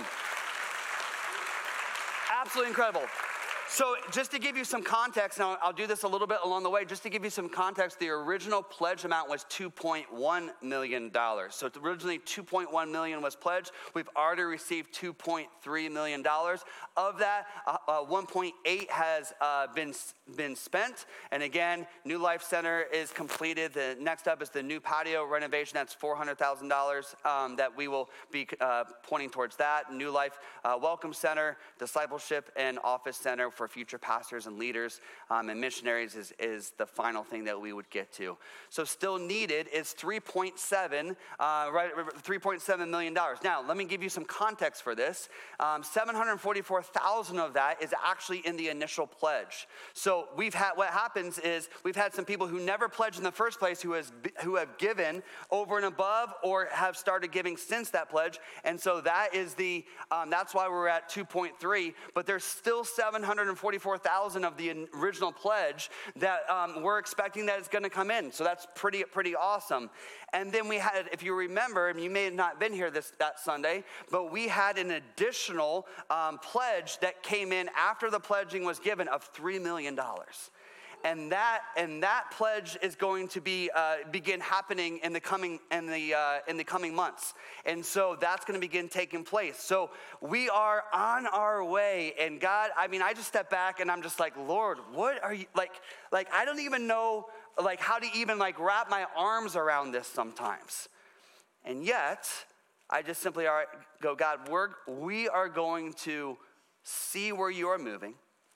absolutely incredible. So just to give you some context, and I'll, I'll do this a little bit along the way, just to give you some context, the original pledge amount was two point one million dollars. So originally two point one million dollars was pledged. We've already received two point three million dollars. Of that, uh, uh, one point eight has uh, been, been spent. And again, New Life Center is completed. The next up is the new patio renovation. That's four hundred thousand dollars um, that we will be uh, pointing towards that. New Life uh, Welcome Center, Discipleship, and Office Center for future pastors and leaders um, and missionaries is, is the final thing that we would get to. So still needed is three point seven, uh, right, three point seven million dollars. Now, let me give you some context for this. Um, seven hundred forty-four thousand of that is actually in the initial pledge. So we've had, what happens is we've had some people who never pledged in the first place who has who have given over and above or have started giving since that pledge. And so that is the, um, that's why we're at two point three, but there's still seven hundred forty-four thousand of the original pledge that um, we're expecting that is going to come in. So that's pretty, pretty awesome. And then we had, if you remember, and you may have not been here this that Sunday, but we had an additional um, pledge that came in after the pledging was given of three million dollars. And that and that pledge is going to be uh, begin happening in the coming in the uh, in the coming months, and so that's going to begin taking place. So we are on our way, and God, I mean, I just step back and I'm just like, Lord, what are you like? Like I don't even know like how to even like wrap my arms around this sometimes, and yet I just simply are go, God, we're we are going to see where you are moving.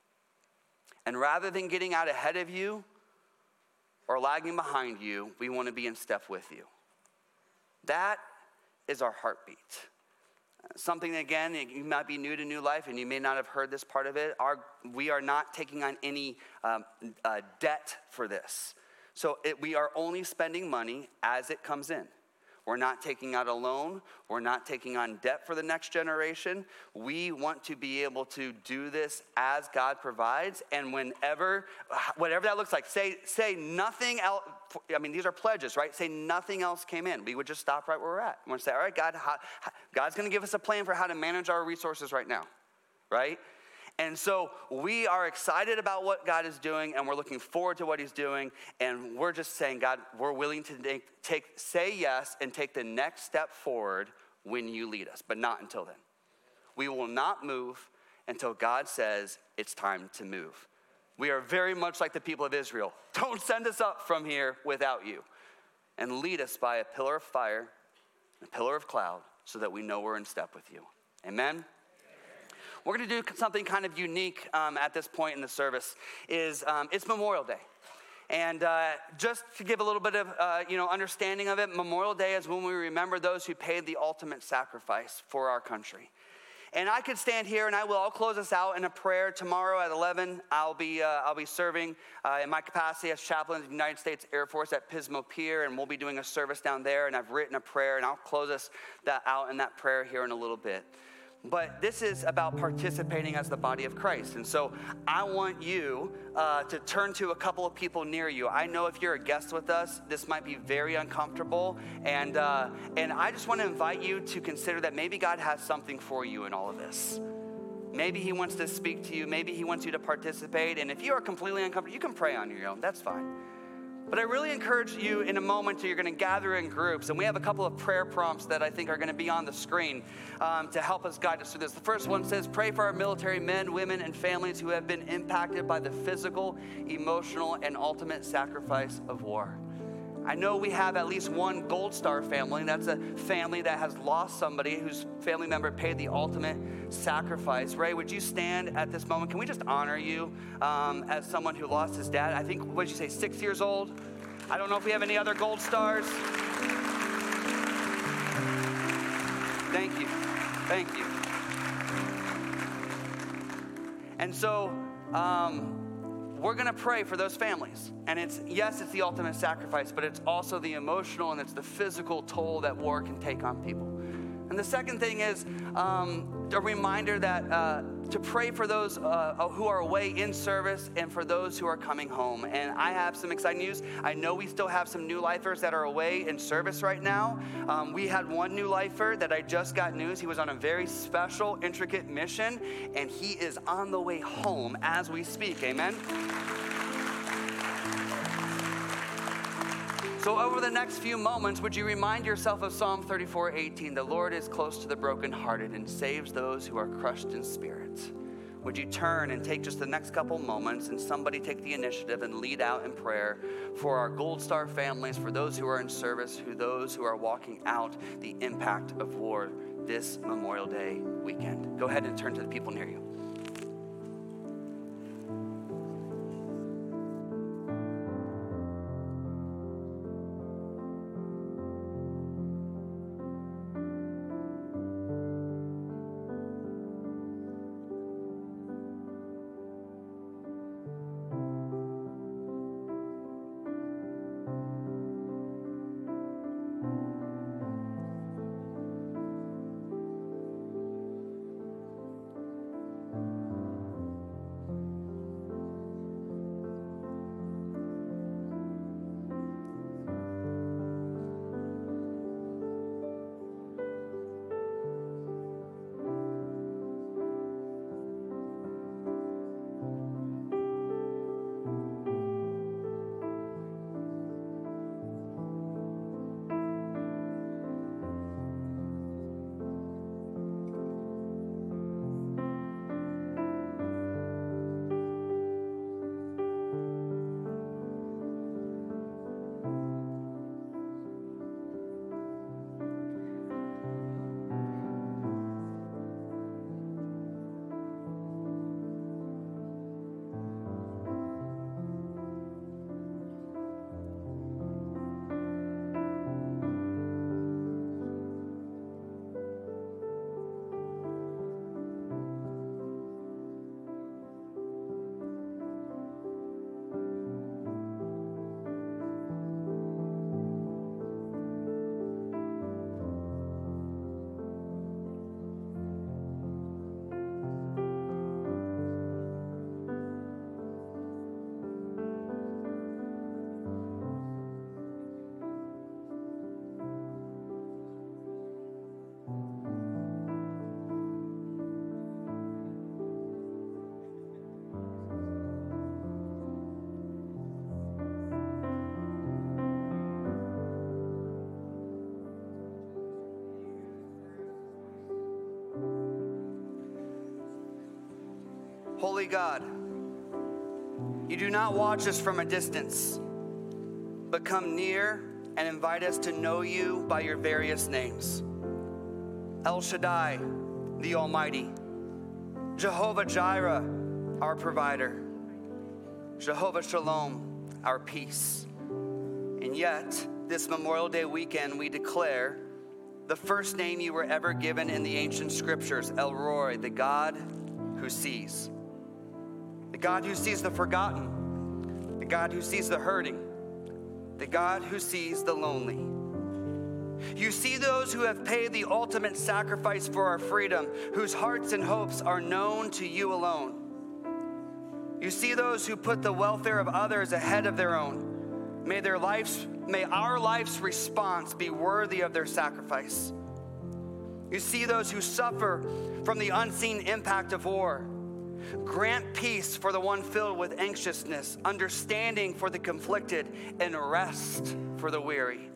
And rather than getting out ahead of you or lagging behind you, we want to be in step with you. That is our heartbeat. Something, again, you might be new to New Life and you may not have heard this part of it. Our, we are not taking on any um, uh, debt for this. So it, we are only spending money as it comes in. We're not taking out a loan. We're not taking on debt for the next generation. We want to be able to do this as God provides. And whenever, whatever that looks like, say, say nothing else. I mean, these are pledges, right? Say nothing else came in. We would just stop right where we're at. We're going to say, all right, God, how, God's going to give us a plan for how to manage our resources right now, right? And so we are excited about what God is doing, and we're looking forward to what he's doing, and we're just saying, God, we're willing to take, take say yes and take the next step forward when you lead us, but not until then. We will not move until God says it's time to move. We are very much like the people of Israel. Don't send us up from here without you. And lead us by a pillar of fire, a pillar of cloud, so that we know we're in step with you. Amen? We're going to do something kind of unique um, at this point in the service. Is um, it's Memorial Day. And uh, just to give a little bit of uh, you know understanding of it, Memorial Day is when we remember those who paid the ultimate sacrifice for our country. And I could stand here, and I will. I'll close us out in a prayer. Tomorrow at eleven, I'll be uh, I'll be serving uh, in my capacity as chaplain of the United States Air Force at Pismo Pier, and we'll be doing a service down there. And I've written a prayer, and I'll close us that out in that prayer here in a little bit. But this is about participating as the body of Christ. And so I want you uh, to turn to a couple of people near you. I know if you're a guest with us, this might be very uncomfortable. And, uh, and I just want to invite you to consider that maybe God has something for you in all of this. Maybe he wants to speak to you. Maybe he wants you to participate. And if you are completely uncomfortable, you can pray on your own. That's fine. But I really encourage you in a moment you're going to gather in groups. And we have a couple of prayer prompts that I think are going to be on the screen um, to help us guide us through this. The first one says, pray for our military men, women, and families who have been impacted by the physical, emotional, and ultimate sacrifice of war. I know we have at least one Gold Star family. That's a family that has lost somebody whose family member paid the ultimate sacrifice. Ray, would you stand at this moment? Can we just honor you um, as someone who lost his dad? I think, what did you say, six years old? I don't know if we have any other Gold Stars. Thank you. Thank you. And so, um, we're going to pray for those families. And it's, yes, it's the ultimate sacrifice, but it's also the emotional and it's the physical toll that war can take on people. And the second thing is um, a reminder that uh, to pray for those uh, who are away in service and for those who are coming home. And I have some exciting news. I know we still have some new lifers that are away in service right now. Um, we had one new lifer that I just got news. He was on a very special, intricate mission, and he is on the way home as we speak. Amen? So over the next few moments, would you remind yourself of Psalm thirty-four eighteen? The Lord is close to the brokenhearted and saves those who are crushed in spirit. Would you turn and take just the next couple moments and somebody take the initiative and lead out in prayer for our Gold Star families, for those who are in service, for those who are walking out the impact of war this Memorial Day weekend. Go ahead and turn to the people near you. Holy God, you do not watch us from a distance, but come near and invite us to know you by your various names. El Shaddai, the Almighty. Jehovah Jireh, our provider. Jehovah Shalom, our peace. And yet, this Memorial Day weekend, we declare the first name you were ever given in the ancient scriptures, El Roi, the God who sees. The God who sees the forgotten. The God who sees the hurting. The God who sees the lonely. You see those who have paid the ultimate sacrifice for our freedom, whose hearts and hopes are known to you alone. You see those who put the welfare of others ahead of their own. May their lives, may our life's response be worthy of their sacrifice. You see those who suffer from the unseen impact of war. Grant peace for the one filled with anxiousness, understanding for the conflicted, and rest for the weary.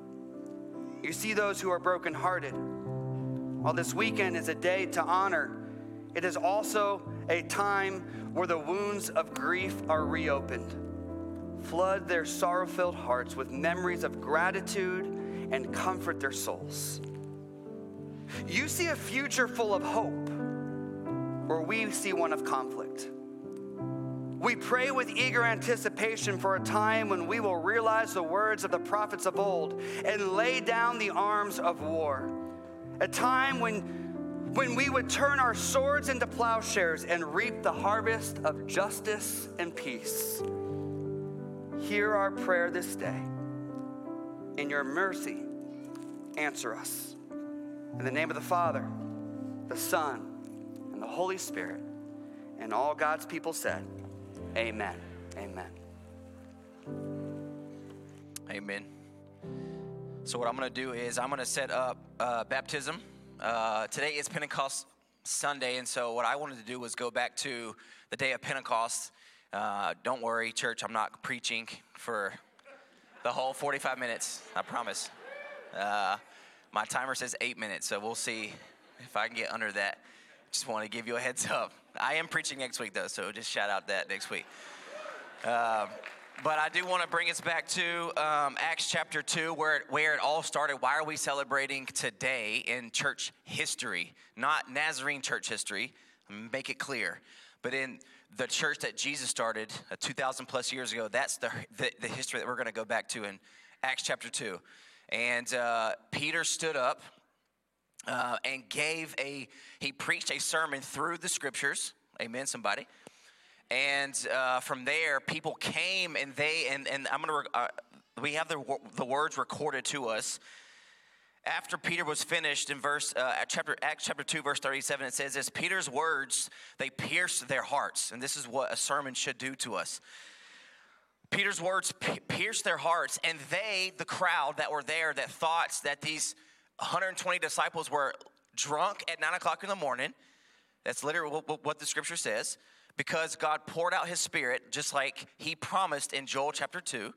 You see those who are brokenhearted. While this weekend is a day to honor, it is also a time where the wounds of grief are reopened. Flood their sorrow-filled hearts with memories of gratitude and comfort their souls. You see a future full of hope, where we see one of conflict. We pray with eager anticipation for a time when we will realize the words of the prophets of old and lay down the arms of war. A time when, when we would turn our swords into plowshares and reap the harvest of justice and peace. Hear our prayer this day. In your mercy, answer us. In the name of the Father, the Son, and the Holy Spirit, and all God's people said, amen. Amen. Amen. So what I'm going to do is I'm going to set up uh, baptism. Uh, today is Pentecost Sunday, and so what I wanted to do was go back to the day of Pentecost. Uh, don't worry, church, I'm not preaching for the whole forty-five minutes, I promise. Uh, my timer says eight minutes, so we'll see if I can get under that. Just want to give you a heads up. I am preaching next week, though, so just shout out that next week. Um, but I do want to bring us back to um, Acts chapter two, where it, where it all started. Why are we celebrating today in church history? Not Nazarene church history, make it clear. But in the church that Jesus started uh, two thousand plus years ago, that's the, the, the history that we're going to go back to in Acts chapter two. And uh, Peter stood up uh, and gave a, he preached a sermon through the scriptures. Amen, somebody. And uh, from there, people came and they, and, and I'm going to, uh, we have the, the words recorded to us. After Peter was finished in verse, uh, chapter, Acts chapter two, verse thirty-seven, it says this: Peter's words, they pierced their hearts. And this is what a sermon should do to us. Peter's words p- pierced their hearts, and they, the crowd that were there that thought that these one hundred twenty disciples were drunk at nine o'clock in the morning. That's literally what, what the scripture says, because God poured out his spirit just like he promised in Joel chapter two.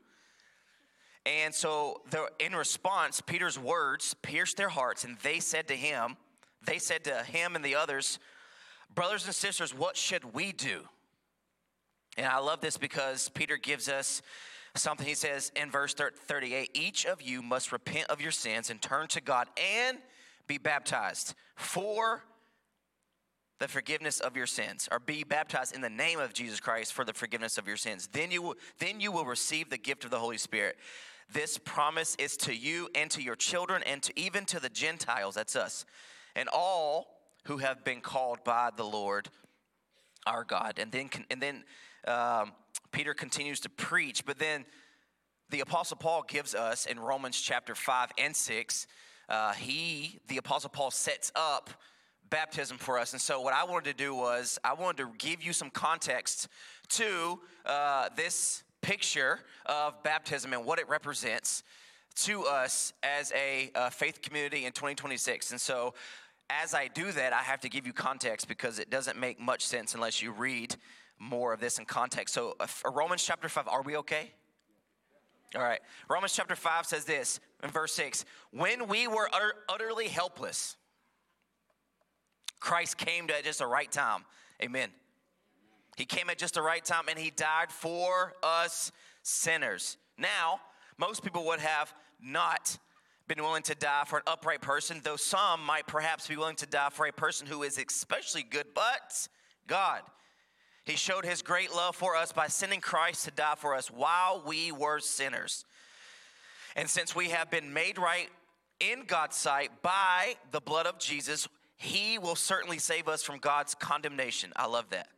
And so the, in response, Peter's words pierced their hearts, and they said to him, they said to him and the others, brothers and sisters, what should we do? And I love this because Peter gives us something. He says in verse thirty-eight, each of you must repent of your sins and turn to God and be baptized for the forgiveness of your sins, or be baptized in the name of Jesus Christ for the forgiveness of your sins. Then you will, then you will receive the gift of the Holy Spirit. This promise is to you and to your children and to even to the Gentiles, that's us, and all who have been called by the Lord our God. And then, and then um, Peter continues to preach, but then the Apostle Paul gives us in Romans chapter five and six, uh, he, the Apostle Paul sets up baptism for us. And so what I wanted to do was I wanted to give you some context to uh, this picture of baptism and what it represents to us as a uh, faith community in twenty twenty-six. And so as I do that, I have to give you context because it doesn't make much sense unless you read more of this in context. So uh, Romans chapter five, are we okay? All right. Romans chapter five says this in verse six, when we were utter, utterly helpless, Christ came to just the right time. Amen. He came at just the right time, and he died for us sinners. Now, most people would have not been willing to die for an upright person, though some might perhaps be willing to die for a person who is especially good, but God. He showed his great love for us by sending Christ to die for us while we were sinners. And since we have been made right in God's sight by the blood of Jesus, he will certainly save us from God's condemnation. I love that.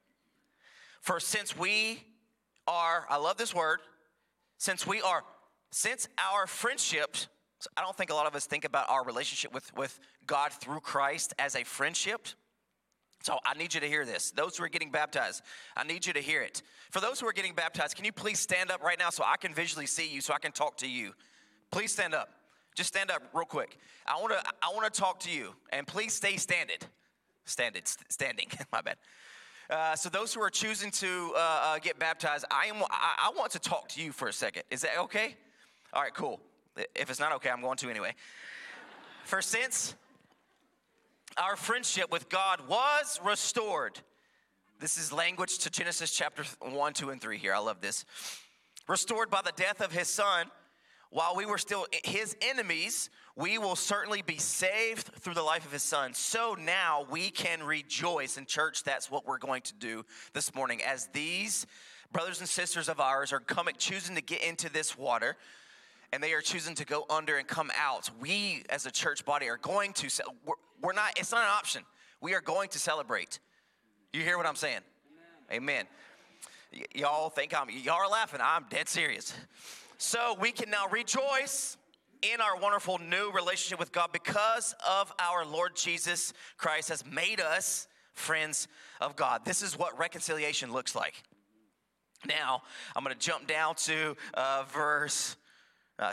For since we are, I love this word, since we are, since our friendship, I don't think a lot of us think about our relationship with, with God through Christ as a friendship. So I need you to hear this. Those who are getting baptized, I need you to hear it. For those who are getting baptized, can you please stand up right now so I can visually see you, so I can talk to you? Please stand up. Just stand up real quick. I want to I want to talk to you, and please stay standing. Standing, standing. My bad. Uh, so those who are choosing to uh, uh, get baptized, I am. I, I want to talk to you for a second. Is that okay? All right, cool. If it's not okay, I'm going to anyway. For since our friendship with God was restored. This is language to Genesis chapter one, two, and three here. I love this. Restored by the death of his son, while we were still his enemies, we will certainly be saved through the life of his son. So now we can rejoice. In church, that's what we're going to do this morning. As these brothers and sisters of ours are coming, choosing to get into this water, and they are choosing to go under and come out, we as a church body are going to, we're, we're not, it's not an option. We are going to celebrate. You hear what I'm saying? Amen. Amen. Y- y'all think I'm, y'all are laughing. I'm dead serious. So we can now rejoice in our wonderful new relationship with God because of our Lord Jesus Christ has made us friends of God. This is what reconciliation looks like. Now, I'm going to jump down to uh, verse uh,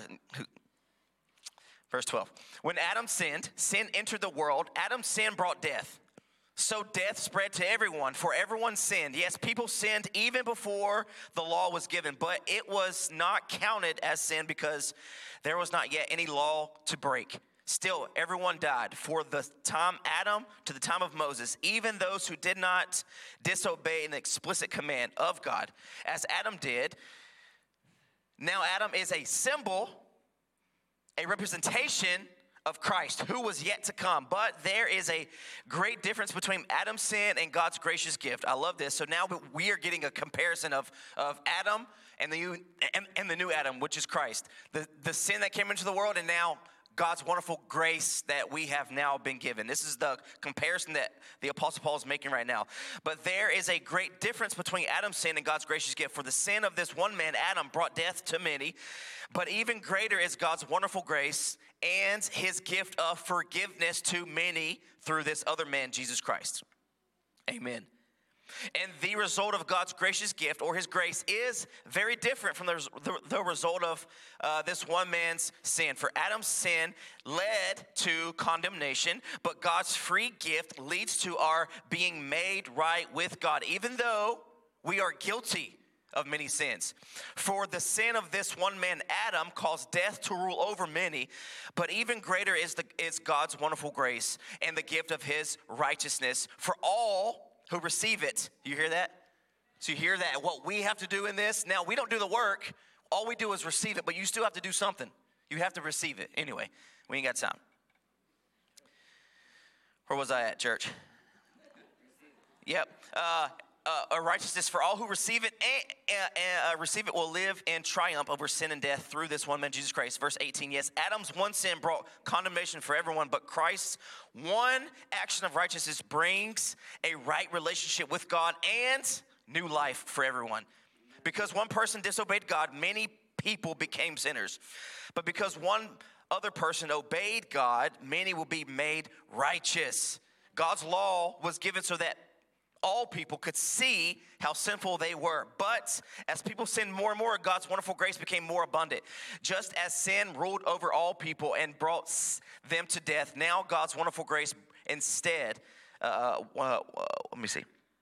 verse twelve. When Adam sinned, sin entered the world. Adam's sin brought death. So death spread to everyone, for everyone sinned. Yes, people sinned even before the law was given, but it was not counted as sin because there was not yet any law to break. Still, everyone died. For the time Adam to the time of Moses, even those who did not disobey an explicit command of God, as Adam did. Now Adam is a symbol, a representation of Christ, who was yet to come. But there is a great difference between Adam's sin and God's gracious gift. I love this. So now we are getting a comparison of, of Adam and the, and, and the new Adam, which is Christ. The, the sin that came into the world, and now God's wonderful grace that we have now been given. This is the comparison that the Apostle Paul is making right now. But there is a great difference between Adam's sin and God's gracious gift. For the sin of this one man, Adam, brought death to many. But even greater is God's wonderful grace and his gift of forgiveness to many through this other man, Jesus Christ. Amen. And the result of God's gracious gift, or his grace, is very different from the, the, the result of uh, this one man's sin. For Adam's sin led to condemnation, but God's free gift leads to our being made right with God, even though we are guilty of many sins. For the sin of this one man, Adam, caused death to rule over many, but even greater is, the, is God's wonderful grace and the gift of his righteousness for all who receive it. You hear that? So you hear that? What we have to do in this, now we don't do the work. All we do is receive it, but you still have to do something. You have to receive it. Anyway, we ain't got time. Where was I at, church? Yep. Uh, uh, a righteousness for all who receive it, and, and uh, receive it will live in triumph over sin and death through this one man, Jesus Christ. Verse eighteen, yes, Adam's one sin brought condemnation for everyone, but Christ's one action of righteousness brings a right relationship with God and new life for everyone. Because one person disobeyed God, many people became sinners. But because one other person obeyed God, many will be made righteous. God's law was given so that all people could see how sinful they were. But as people sinned more and more, God's wonderful grace became more abundant. Just as sin ruled over all people and brought them to death, now God's wonderful grace instead, uh, uh, uh, let me see.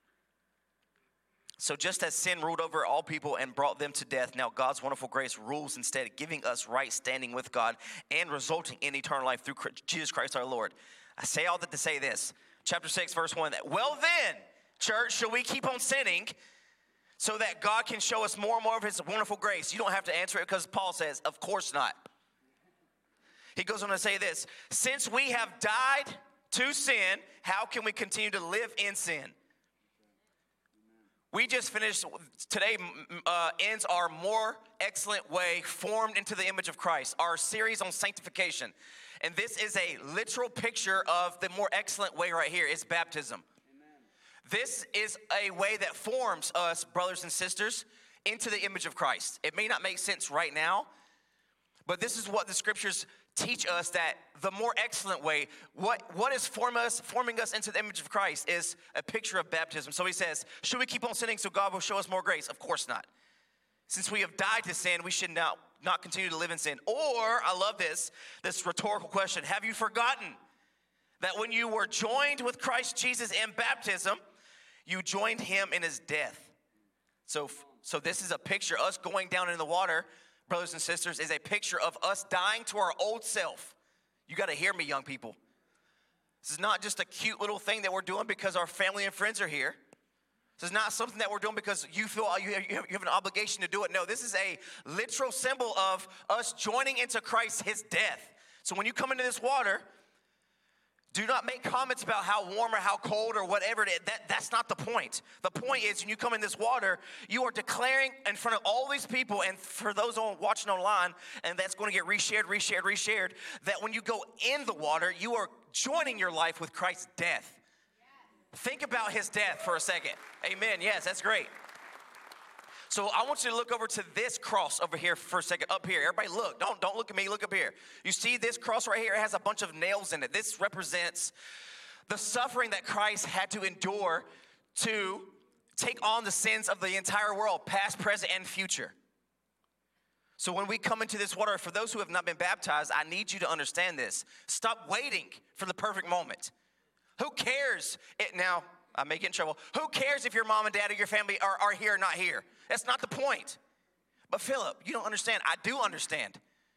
So just as sin ruled over all people and brought them to death, now God's wonderful grace rules instead, giving us right standing with God and resulting in eternal life through Jesus Christ our Lord. I say all that to say this. Chapter six, verse one, that, well then, Church, should we keep on sinning so that God can show us more and more of his wonderful grace? You don't have to answer it because Paul says, of course not. He goes on to say this, since we have died to sin, how can we continue to live in sin? We just finished, today uh, ends our more excellent way formed into the image of Christ, our series on sanctification. And this is a literal picture of the more excellent way right here. It's baptism. This is a way that forms us, brothers and sisters, into the image of Christ. It may not make sense right now, but this is what the scriptures teach us, that the more excellent way, what, what is form us, forming us into the image of Christ is a picture of baptism. So he says, should we keep on sinning so God will show us more grace? Of course not. Since we have died to sin, we should not, not continue to live in sin. Or, I love this, this rhetorical question, have you forgotten that when you were joined with Christ Jesus in baptism, you joined him in his death? So, so this is a picture, us going down in the water, brothers and sisters, is a picture of us dying to our old self. You got to hear me, young people. This is not just a cute little thing that we're doing because our family and friends are here. This is not something that we're doing because you feel you have, you have an obligation to do it. No, this is a literal symbol of us joining into Christ, his death. So when you come into this water, do not make comments about how warm or how cold or whatever it is. That, that's not the point. The point is when you come in this water, you are declaring in front of all these people, and for those on, watching online, and that's going to get reshared, reshared, reshared, that when you go in the water, you are joining your life with Christ's death. Yes. Think about his death for a second. Amen. Yes, that's great. So I want you to look over to this cross over here for a second, up here. Everybody look, don't, don't look at me, look up here. You see this cross right here? It has a bunch of nails in it. This represents the suffering that Christ had to endure to take on the sins of the entire world, past, present, and future. So when we come into this water, for those who have not been baptized, I need you to understand this. Stop waiting for the perfect moment. Who cares? It now, I may get in trouble. Who cares if your mom and dad or your family are, are here or not here? That's not the point. But Philip, you don't understand. I do understand.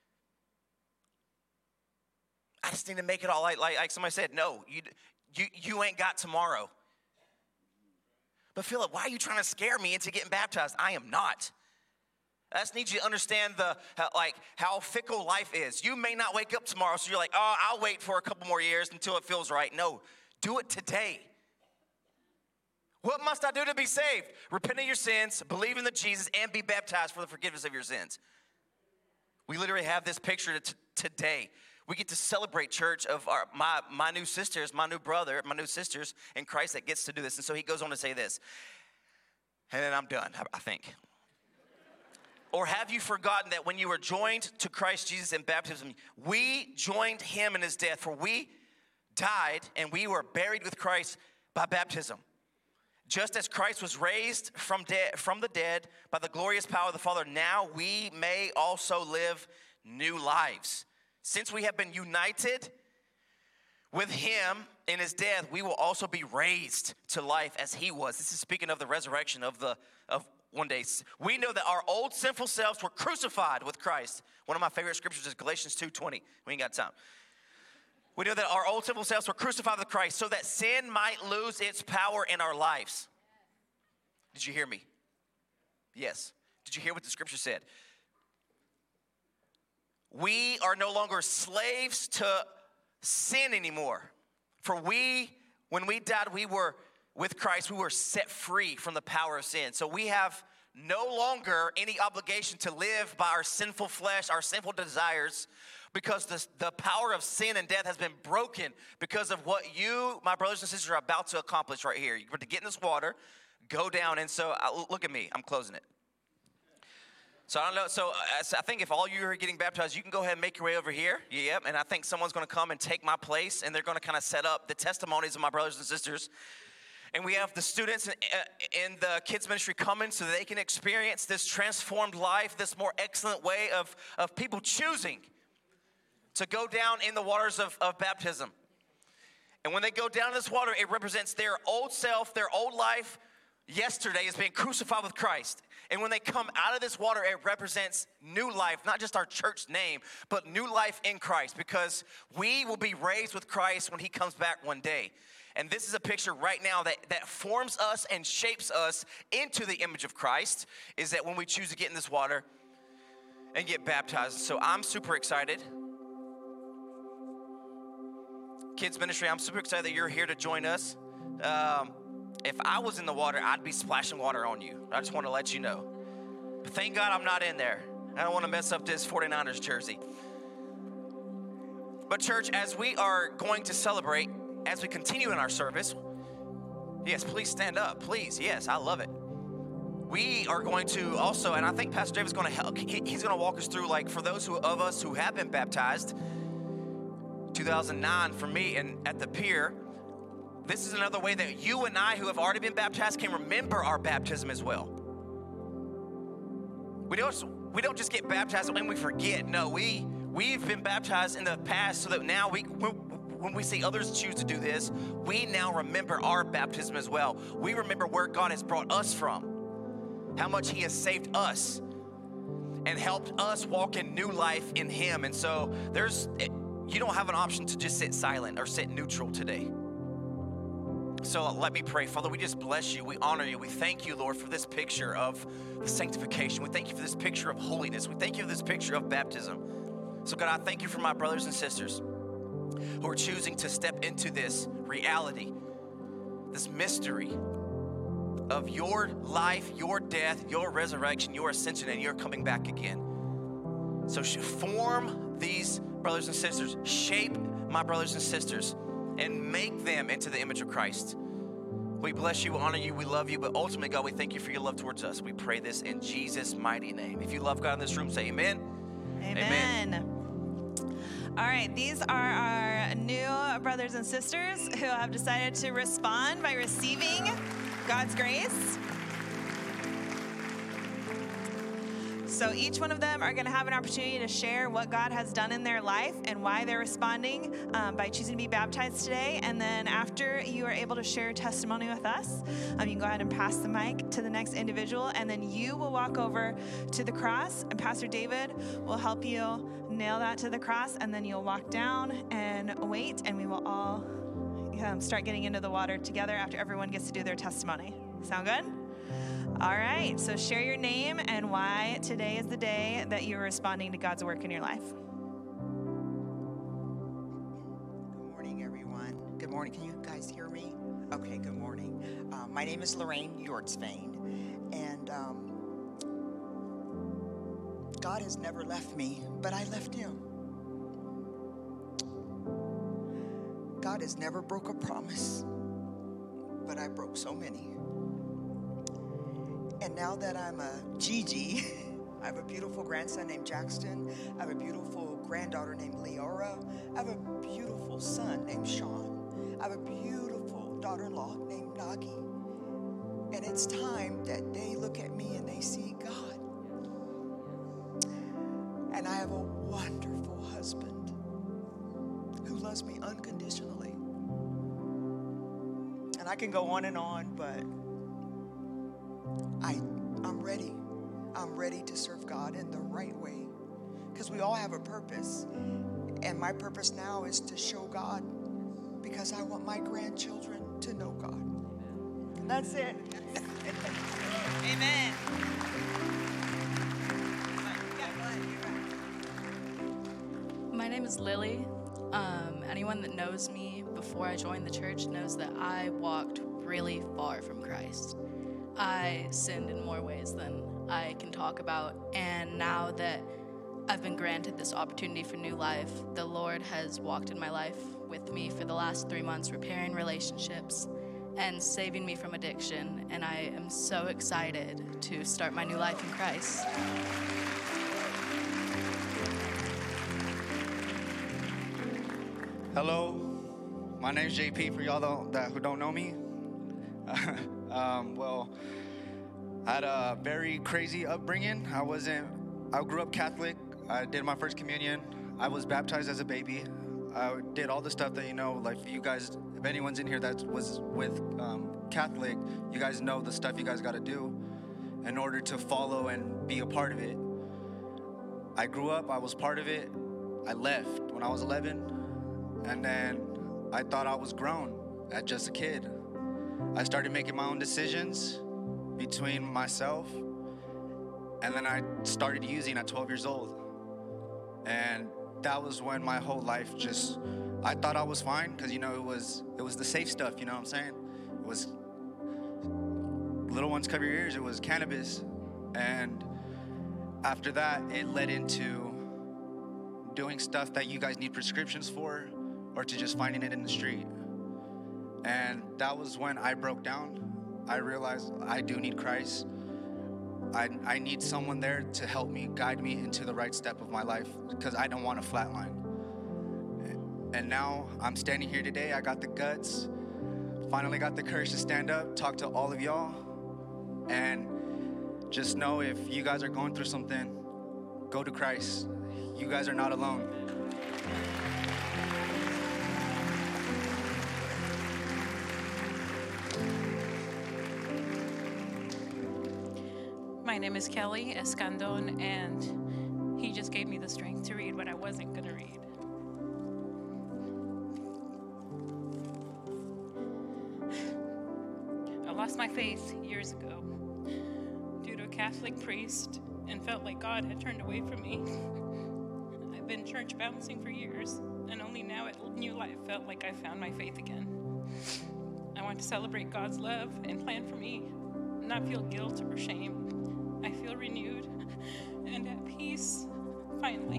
I just need to make it all like, like, like somebody said, no, you, you, you ain't got tomorrow. But Philip, why are you trying to scare me into getting baptized? I am not. I just need you to understand the how, like how fickle life is. You may not wake up tomorrow, so you're like, oh, I'll wait for a couple more years until it feels right. No, do it today. What must I do to be saved? Repent of your sins, believe in the Jesus, and be baptized for the forgiveness of your sins. We literally have this picture t- today. We get to celebrate, church, of our, my, my new sisters, my new brother, my new sisters in Christ that gets to do this. And so he goes on to say this. And then I'm done, I think. Or have you forgotten that when you were joined to Christ Jesus in baptism, we joined him in his death, for we died and we were buried with Christ by baptism. Just as Christ was raised from, de- from the dead by the glorious power of the Father, now we may also live new lives. Since we have been united with him in his death, we will also be raised to life as he was. This is speaking of the resurrection of the of one day. We know that our old sinful selves were crucified with Christ. One of my favorite scriptures is Galatians two twenty. We ain't got time. We know that our old sinful selves were crucified with Christ so that sin might lose its power in our lives. Did you hear me? Yes. Did you hear what the scripture said? We are no longer slaves to sin anymore. For we, when we died, we were with Christ, we were set free from the power of sin. So we have no longer any obligation to live by our sinful flesh, our sinful desires, because the, the power of sin and death has been broken because of what you, my brothers and sisters, are about to accomplish right here. You're to get in this water, go down, and so uh, look at me. I'm closing it. So I don't know. So I think if all you are getting baptized, you can go ahead and make your way over here. Yep. And I think someone's going to come and take my place, and they're going to kind of set up the testimonies of my brothers and sisters. And we have the students in the kids ministry coming so that they can experience this transformed life, this more excellent way of, of people choosing to go down in the waters of, of baptism. And when they go down in this water, it represents their old self, their old life yesterday is being crucified with Christ. And when they come out of this water, it represents new life, not just our church name, but new life in Christ, because we will be raised with Christ when he comes back one day. And this is a picture right now that, that forms us and shapes us into the image of Christ, is that when we choose to get in this water and get baptized. So I'm super excited. Kids ministry, I'm super excited that you're here to join us. Um, if I was in the water, I'd be splashing water on you. I just want to let you know. But thank God I'm not in there. I don't want to mess up this forty-niners jersey. But church, as we are going to celebrate, as we continue in our service, yes, please stand up, please. Yes, I love it. We are going to also, and I think Pastor David's going to help. He, he's going to walk us through, like, for those who, of us who have been baptized, two thousand nine for me, and at the pier, this is another way that you and I who have already been baptized can remember our baptism as well. We don't, we don't just get baptized when we forget. No, we, we've been baptized in the past so that now we, when we see others choose to do this, we now remember our baptism as well. We remember where God has brought us from, how much he has saved us and helped us walk in new life in him. And so there's, you don't have an option to just sit silent or sit neutral today. So let me pray. Father, we just bless you. We honor you. We thank you, Lord, for this picture of the sanctification. We thank you for this picture of holiness. We thank you for this picture of baptism. So God, I thank you for my brothers and sisters who are choosing to step into this reality, this mystery of your life, your death, your resurrection, your ascension, and your coming back again. So form these brothers and sisters, shape my brothers and sisters, and make them into the image of Christ. We bless you, honor you, we love you, but ultimately, God, we thank you for your love towards us. We pray this in Jesus' mighty name. If you love God in this room, say amen. Amen. Amen. All right, these are our new brothers and sisters who have decided to respond by receiving God's grace. So each one of them are going to have an opportunity to share what God has done in their life and why they're responding um, by choosing to be baptized today. And then after you are able to share testimony with us, um, you can go ahead and pass the mic to the next individual, and then you will walk over to the cross, and Pastor David will help you nail that to the cross, and then you'll walk down and wait, and we will all um, start getting into the water together after everyone gets to do their testimony. Sound good? All right, so share your name and why today is the day that you're responding to God's work in your life. Good morning, everyone. Good morning. Can you guys hear me? Okay, good morning. Um, my name is Lorraine Yortsvain, and um, God has never left me, but I left him. God has never broke a promise, but I broke so many. And now that I'm a Gigi, I have a beautiful grandson named Jackson. I have a beautiful granddaughter named Leora. I have a beautiful son named Sean. I have a beautiful daughter-in-law named Nagi. And it's time that they look at me and they see God. And I have a wonderful husband who loves me unconditionally. And I can go on and on, but I, I'm ready. I'm ready to serve God in the right way, because we all have a purpose. And my purpose now is to show God, because I want my grandchildren to know God. And that's it. Amen. My name is Lily. Um, anyone that knows me before I joined the church knows that I walked really far from Christ. I sinned in more ways than I can talk about, and now that I've been granted this opportunity for new life, the Lord has walked in my life with me for the last three months, repairing relationships and saving me from addiction, and I am so excited to start my new life in Christ. Hello, my name's J P, for y'all that who don't know me. um, well, I had a very crazy upbringing. I wasn't, I grew up Catholic. I did my first communion. I was baptized as a baby. I did all the stuff that, you know, like you guys, if anyone's in here that was with um, Catholic, you guys know the stuff you guys got to do in order to follow and be a part of it. I grew up, I was part of it. I left when I was eleven, and then I thought I was grown. at just a kid. I started making my own decisions between myself, and then I started using at twelve years old. And that was when my whole life just, I thought I was fine, because, you know, it was it was the safe stuff, you know what I'm saying? It was, little ones cover your ears, it was cannabis. And after that, it led into doing stuff that you guys need prescriptions for, or to just finding it in the street. And that was when I broke down. I realized I do need Christ. I, I need someone there to help me, guide me into the right step of my life, because I don't want to flatline. And now I'm standing here today. I got the guts, finally got the courage to stand up, talk to all of y'all, and just know if you guys are going through something, go to Christ. You guys are not alone. My name is Kelly Escandon, and he just gave me the strength to read what I wasn't going to read. I lost my faith years ago due to a Catholic priest and felt like God had turned away from me. I've been church bouncing for years, and only now at New Life felt like I found my faith again. I want to celebrate God's love and plan for me, not feel guilt or shame. I feel renewed and at peace, finally.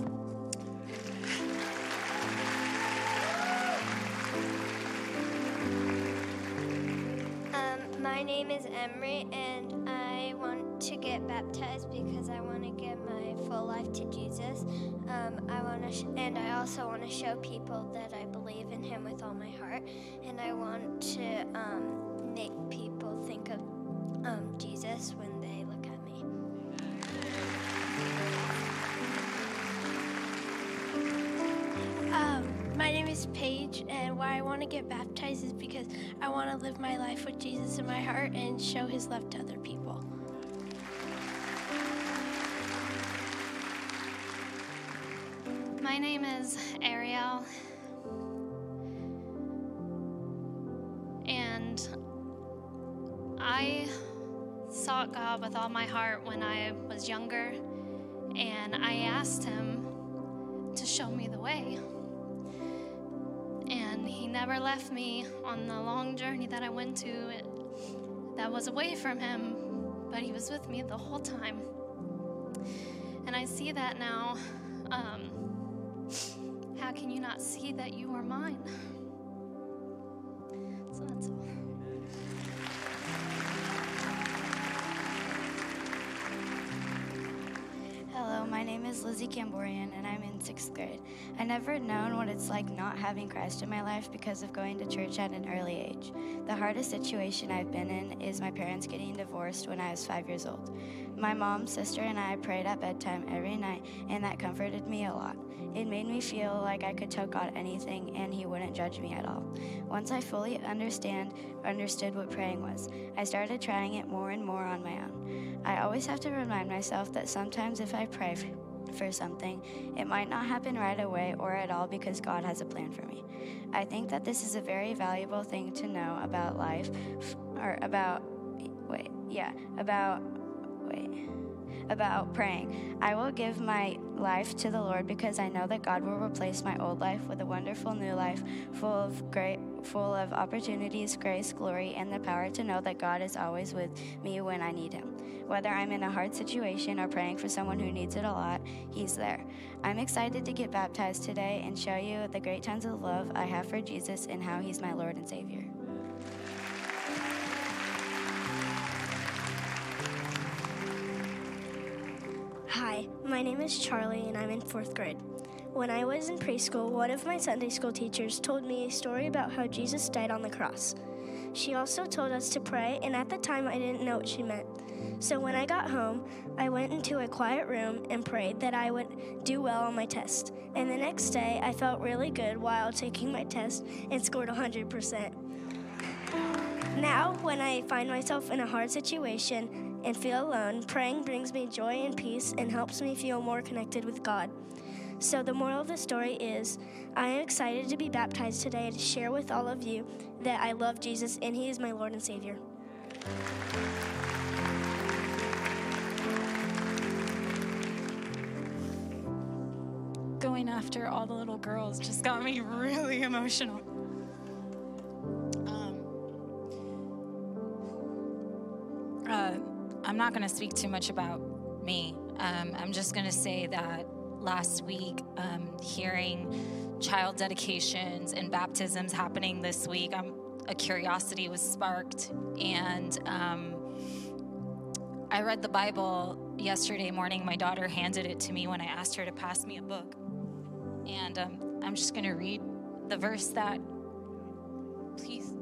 Um, my name is Emery, and I want to get baptized because I want to give my full life to Jesus. Um, I want to, sh- and I also want to show people that I believe in Him with all my heart, and I want to um, make people think of um, Jesus when they look at me. Um, my name is Paige, and why I want to get baptized is because I want to live my life with Jesus in my heart and show His love to other people. My name is Ariel, and I sought God with all my heart when I was younger, and I asked Him to show me the way. And He never left me on the long journey that I went to it, that was away from Him, but He was with me the whole time. And I see that now. Um, how can you not see that you are mine? So that's all. Hello, my name is Lizzie Camborian, and I'm in sixth grade. I never known what it's like not having Christ in my life because of going to church at an early age. The hardest situation I've been in is my parents getting divorced when I was five years old. My mom, sister, and I prayed at bedtime every night, and that comforted me a lot. It made me feel like I could tell God anything, and He wouldn't judge me at all. Once I fully understand, understood what praying was, I started trying it more and more on my own. I always have to remind myself that sometimes if I pray for something, it might not happen right away or at all because God has a plan for me. I think that this is a very valuable thing to know about life, or about, wait, yeah, about, wait, about praying. I will give my life to the Lord because I know that God will replace my old life with a wonderful new life full of great, full of opportunities, grace, glory, and the power to know that God is always with me when I need Him. Whether I'm in a hard situation or praying for someone who needs it a lot, He's there. I'm excited to get baptized today and show you the great tons of love I have for Jesus and how He's my Lord and Savior. Hi, my name is Charlie, and I'm in fourth grade. When I was in preschool, one of my Sunday school teachers told me a story about how Jesus died on the cross. She also told us to pray, and at the time I didn't know what she meant. So when I got home, I went into a quiet room and prayed that I would do well on my test. And the next day, I felt really good while taking my test and scored one hundred percent. Now, when I find myself in a hard situation and feel alone, praying brings me joy and peace and helps me feel more connected with God. So the moral of the story is, I am excited to be baptized today and to share with all of you that I love Jesus and he is my Lord and Savior. Going after all the little girls just got me really emotional. Um, uh, I'm not going to speak too much about me. Um, I'm just going to say that last week, um, hearing child dedications and baptisms happening this week, I'm, a curiosity was sparked. And um, I read the Bible yesterday morning. My daughter handed it to me when I asked her to pass me a book. And um, I'm just going to read the verse that, please.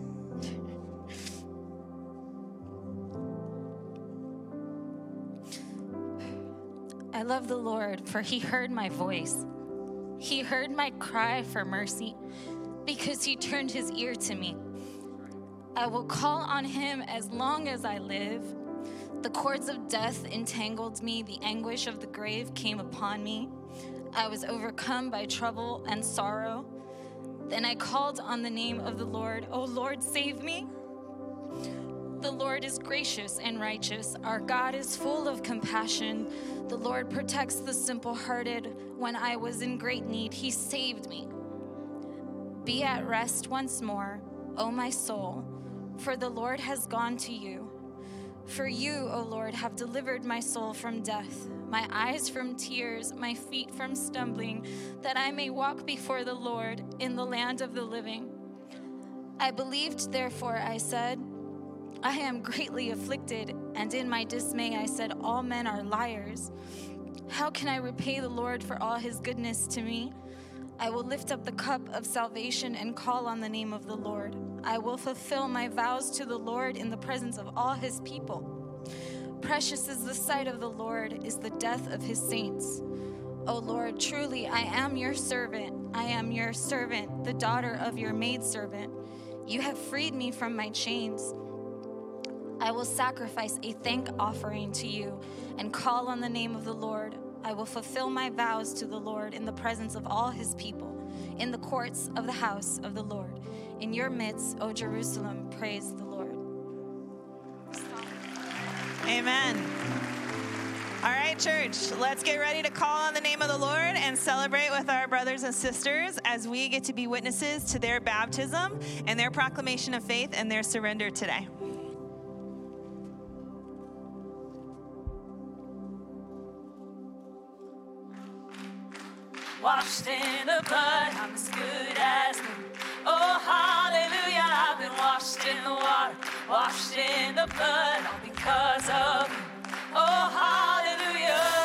I love the Lord, for he heard my voice. He heard my cry for mercy, because he turned his ear to me. I will call on him as long as I live. The cords of death entangled me. The anguish of the grave came upon me. I was overcome by trouble and sorrow. Then I called on the name of the Lord. O Lord, save me. The Lord is gracious and righteous. Our God is full of compassion. The Lord protects the simple-hearted. When I was in great need, he saved me. Be at rest once more, O my soul, for the Lord has gone to you. For you, O Lord, have delivered my soul from death, my eyes from tears, my feet from stumbling, that I may walk before the Lord in the land of the living. I believed, therefore, I said, I am greatly afflicted, and in my dismay I said, all men are liars. How can I repay the Lord for all his goodness to me? I will lift up the cup of salvation and call on the name of the Lord. I will fulfill my vows to the Lord in the presence of all his people. Precious is the sight of the Lord, is the death of his saints. O Lord, truly I am your servant. I am your servant, the daughter of your maidservant. You have freed me from my chains. I will sacrifice a thank offering to you and call on the name of the Lord. I will fulfill my vows to the Lord in the presence of all his people, in the courts of the house of the Lord. In your midst, O Jerusalem, praise the Lord. Amen. All right, church, let's get ready to call on the name of the Lord and celebrate with our brothers and sisters as we get to be witnesses to their baptism and their proclamation of faith and their surrender today. Washed in the blood, I'm as good as new. Oh, hallelujah, I've been washed in the water, washed in the blood, all because of you. Oh, hallelujah.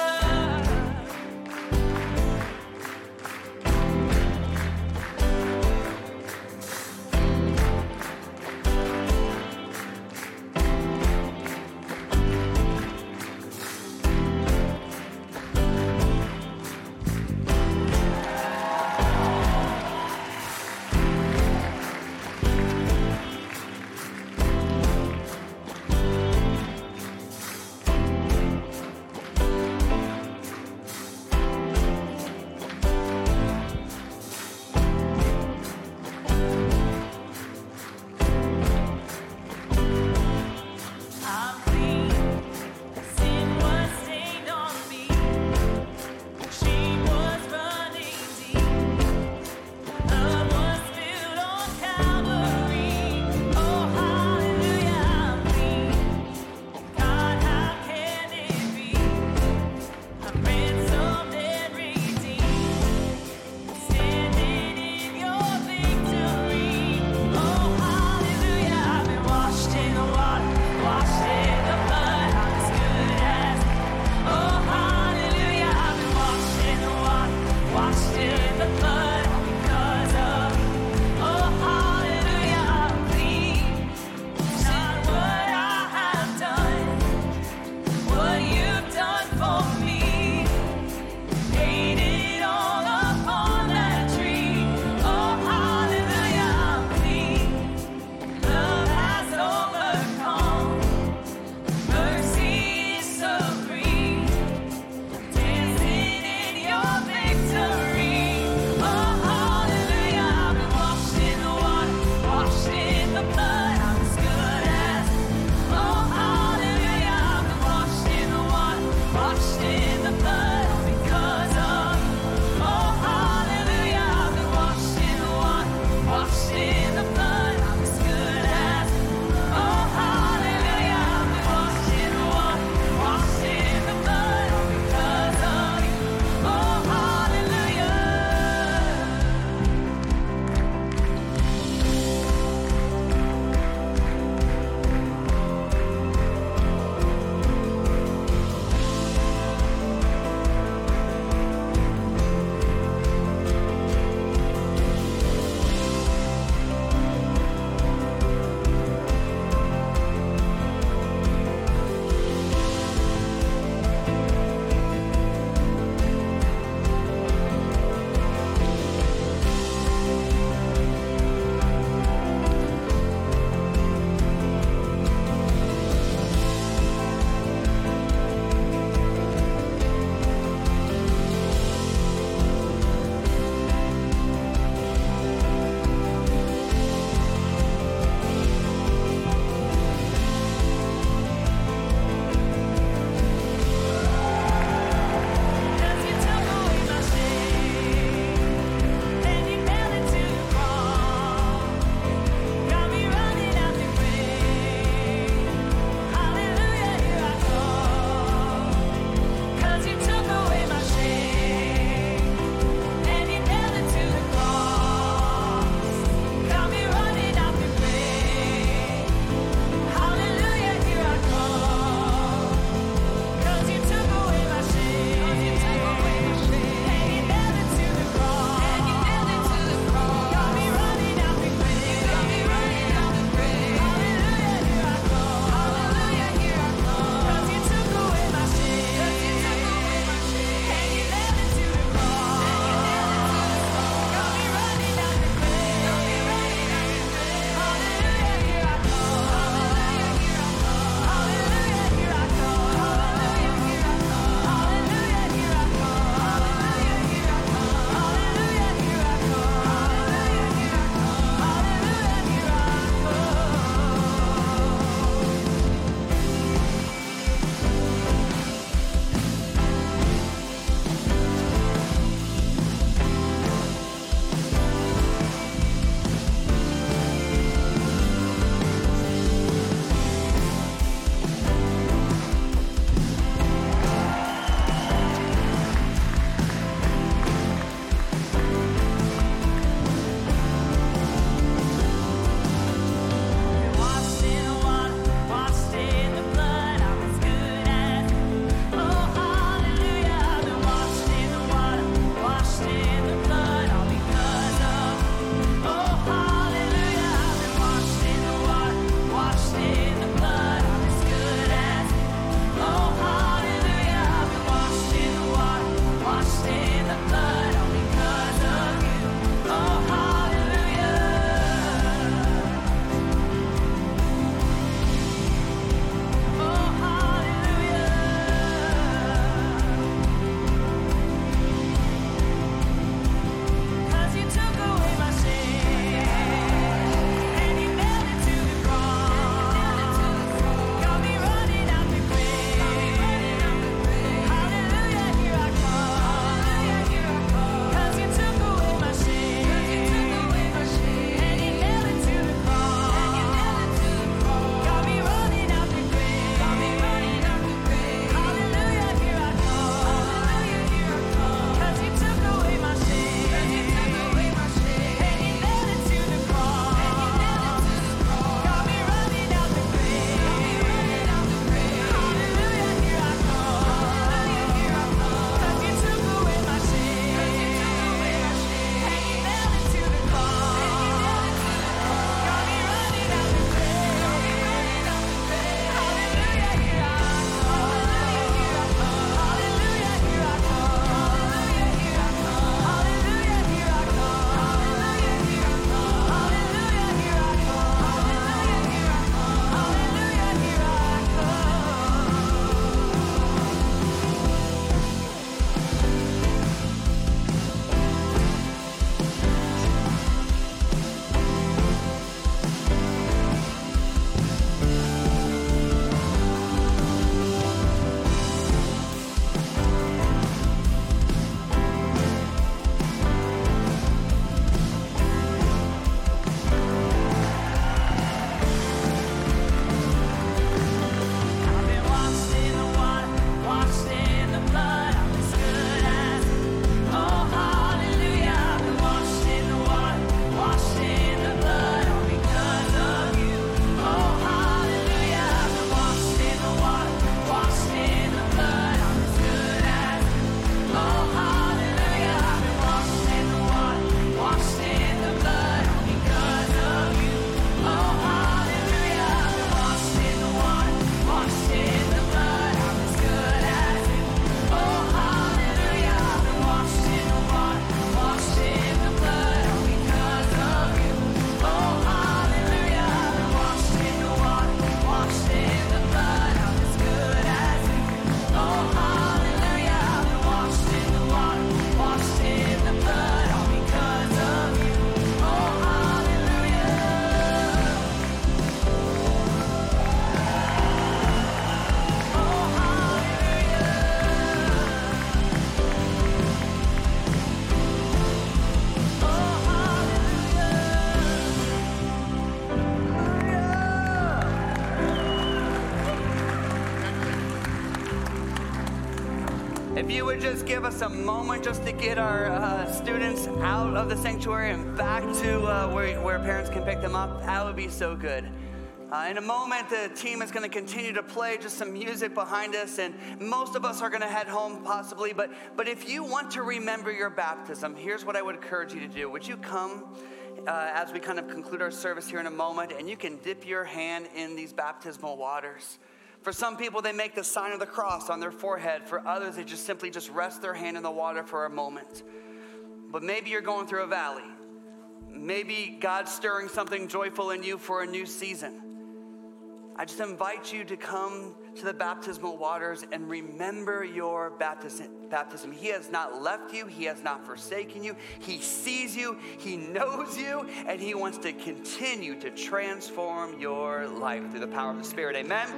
if you would just give us a moment just to get our uh, students out of the sanctuary and back to uh, where, where parents can pick them up, that would be so good. Uh, in a moment, the team is going to continue to play just some music behind us, and most of us are going to head home possibly. But, but if you want to remember your baptism, here's what I would encourage you to do. Would you come uh, as we kind of conclude our service here in a moment, and you can dip your hand in these baptismal waters. For some people, they make the sign of the cross on their forehead. For others, they just simply just rest their hand in the water for a moment. But maybe you're going through a valley. Maybe God's stirring something joyful in you for a new season. I just invite you to come to the baptismal waters and remember your baptism. baptism. He has not left you. He has not forsaken you. He sees you. He knows you. And he wants to continue to transform your life through the power of the Spirit. Amen?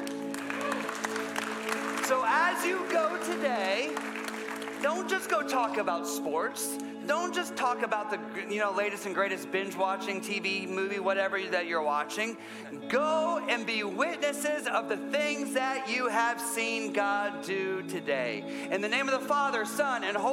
So as you go today, don't just go talk about sports. Don't just talk about the you know latest and greatest binge watching T V, movie, whatever that you're watching. Go and be witnesses of the things that you have seen God do today. In the name of the Father, Son, and Holy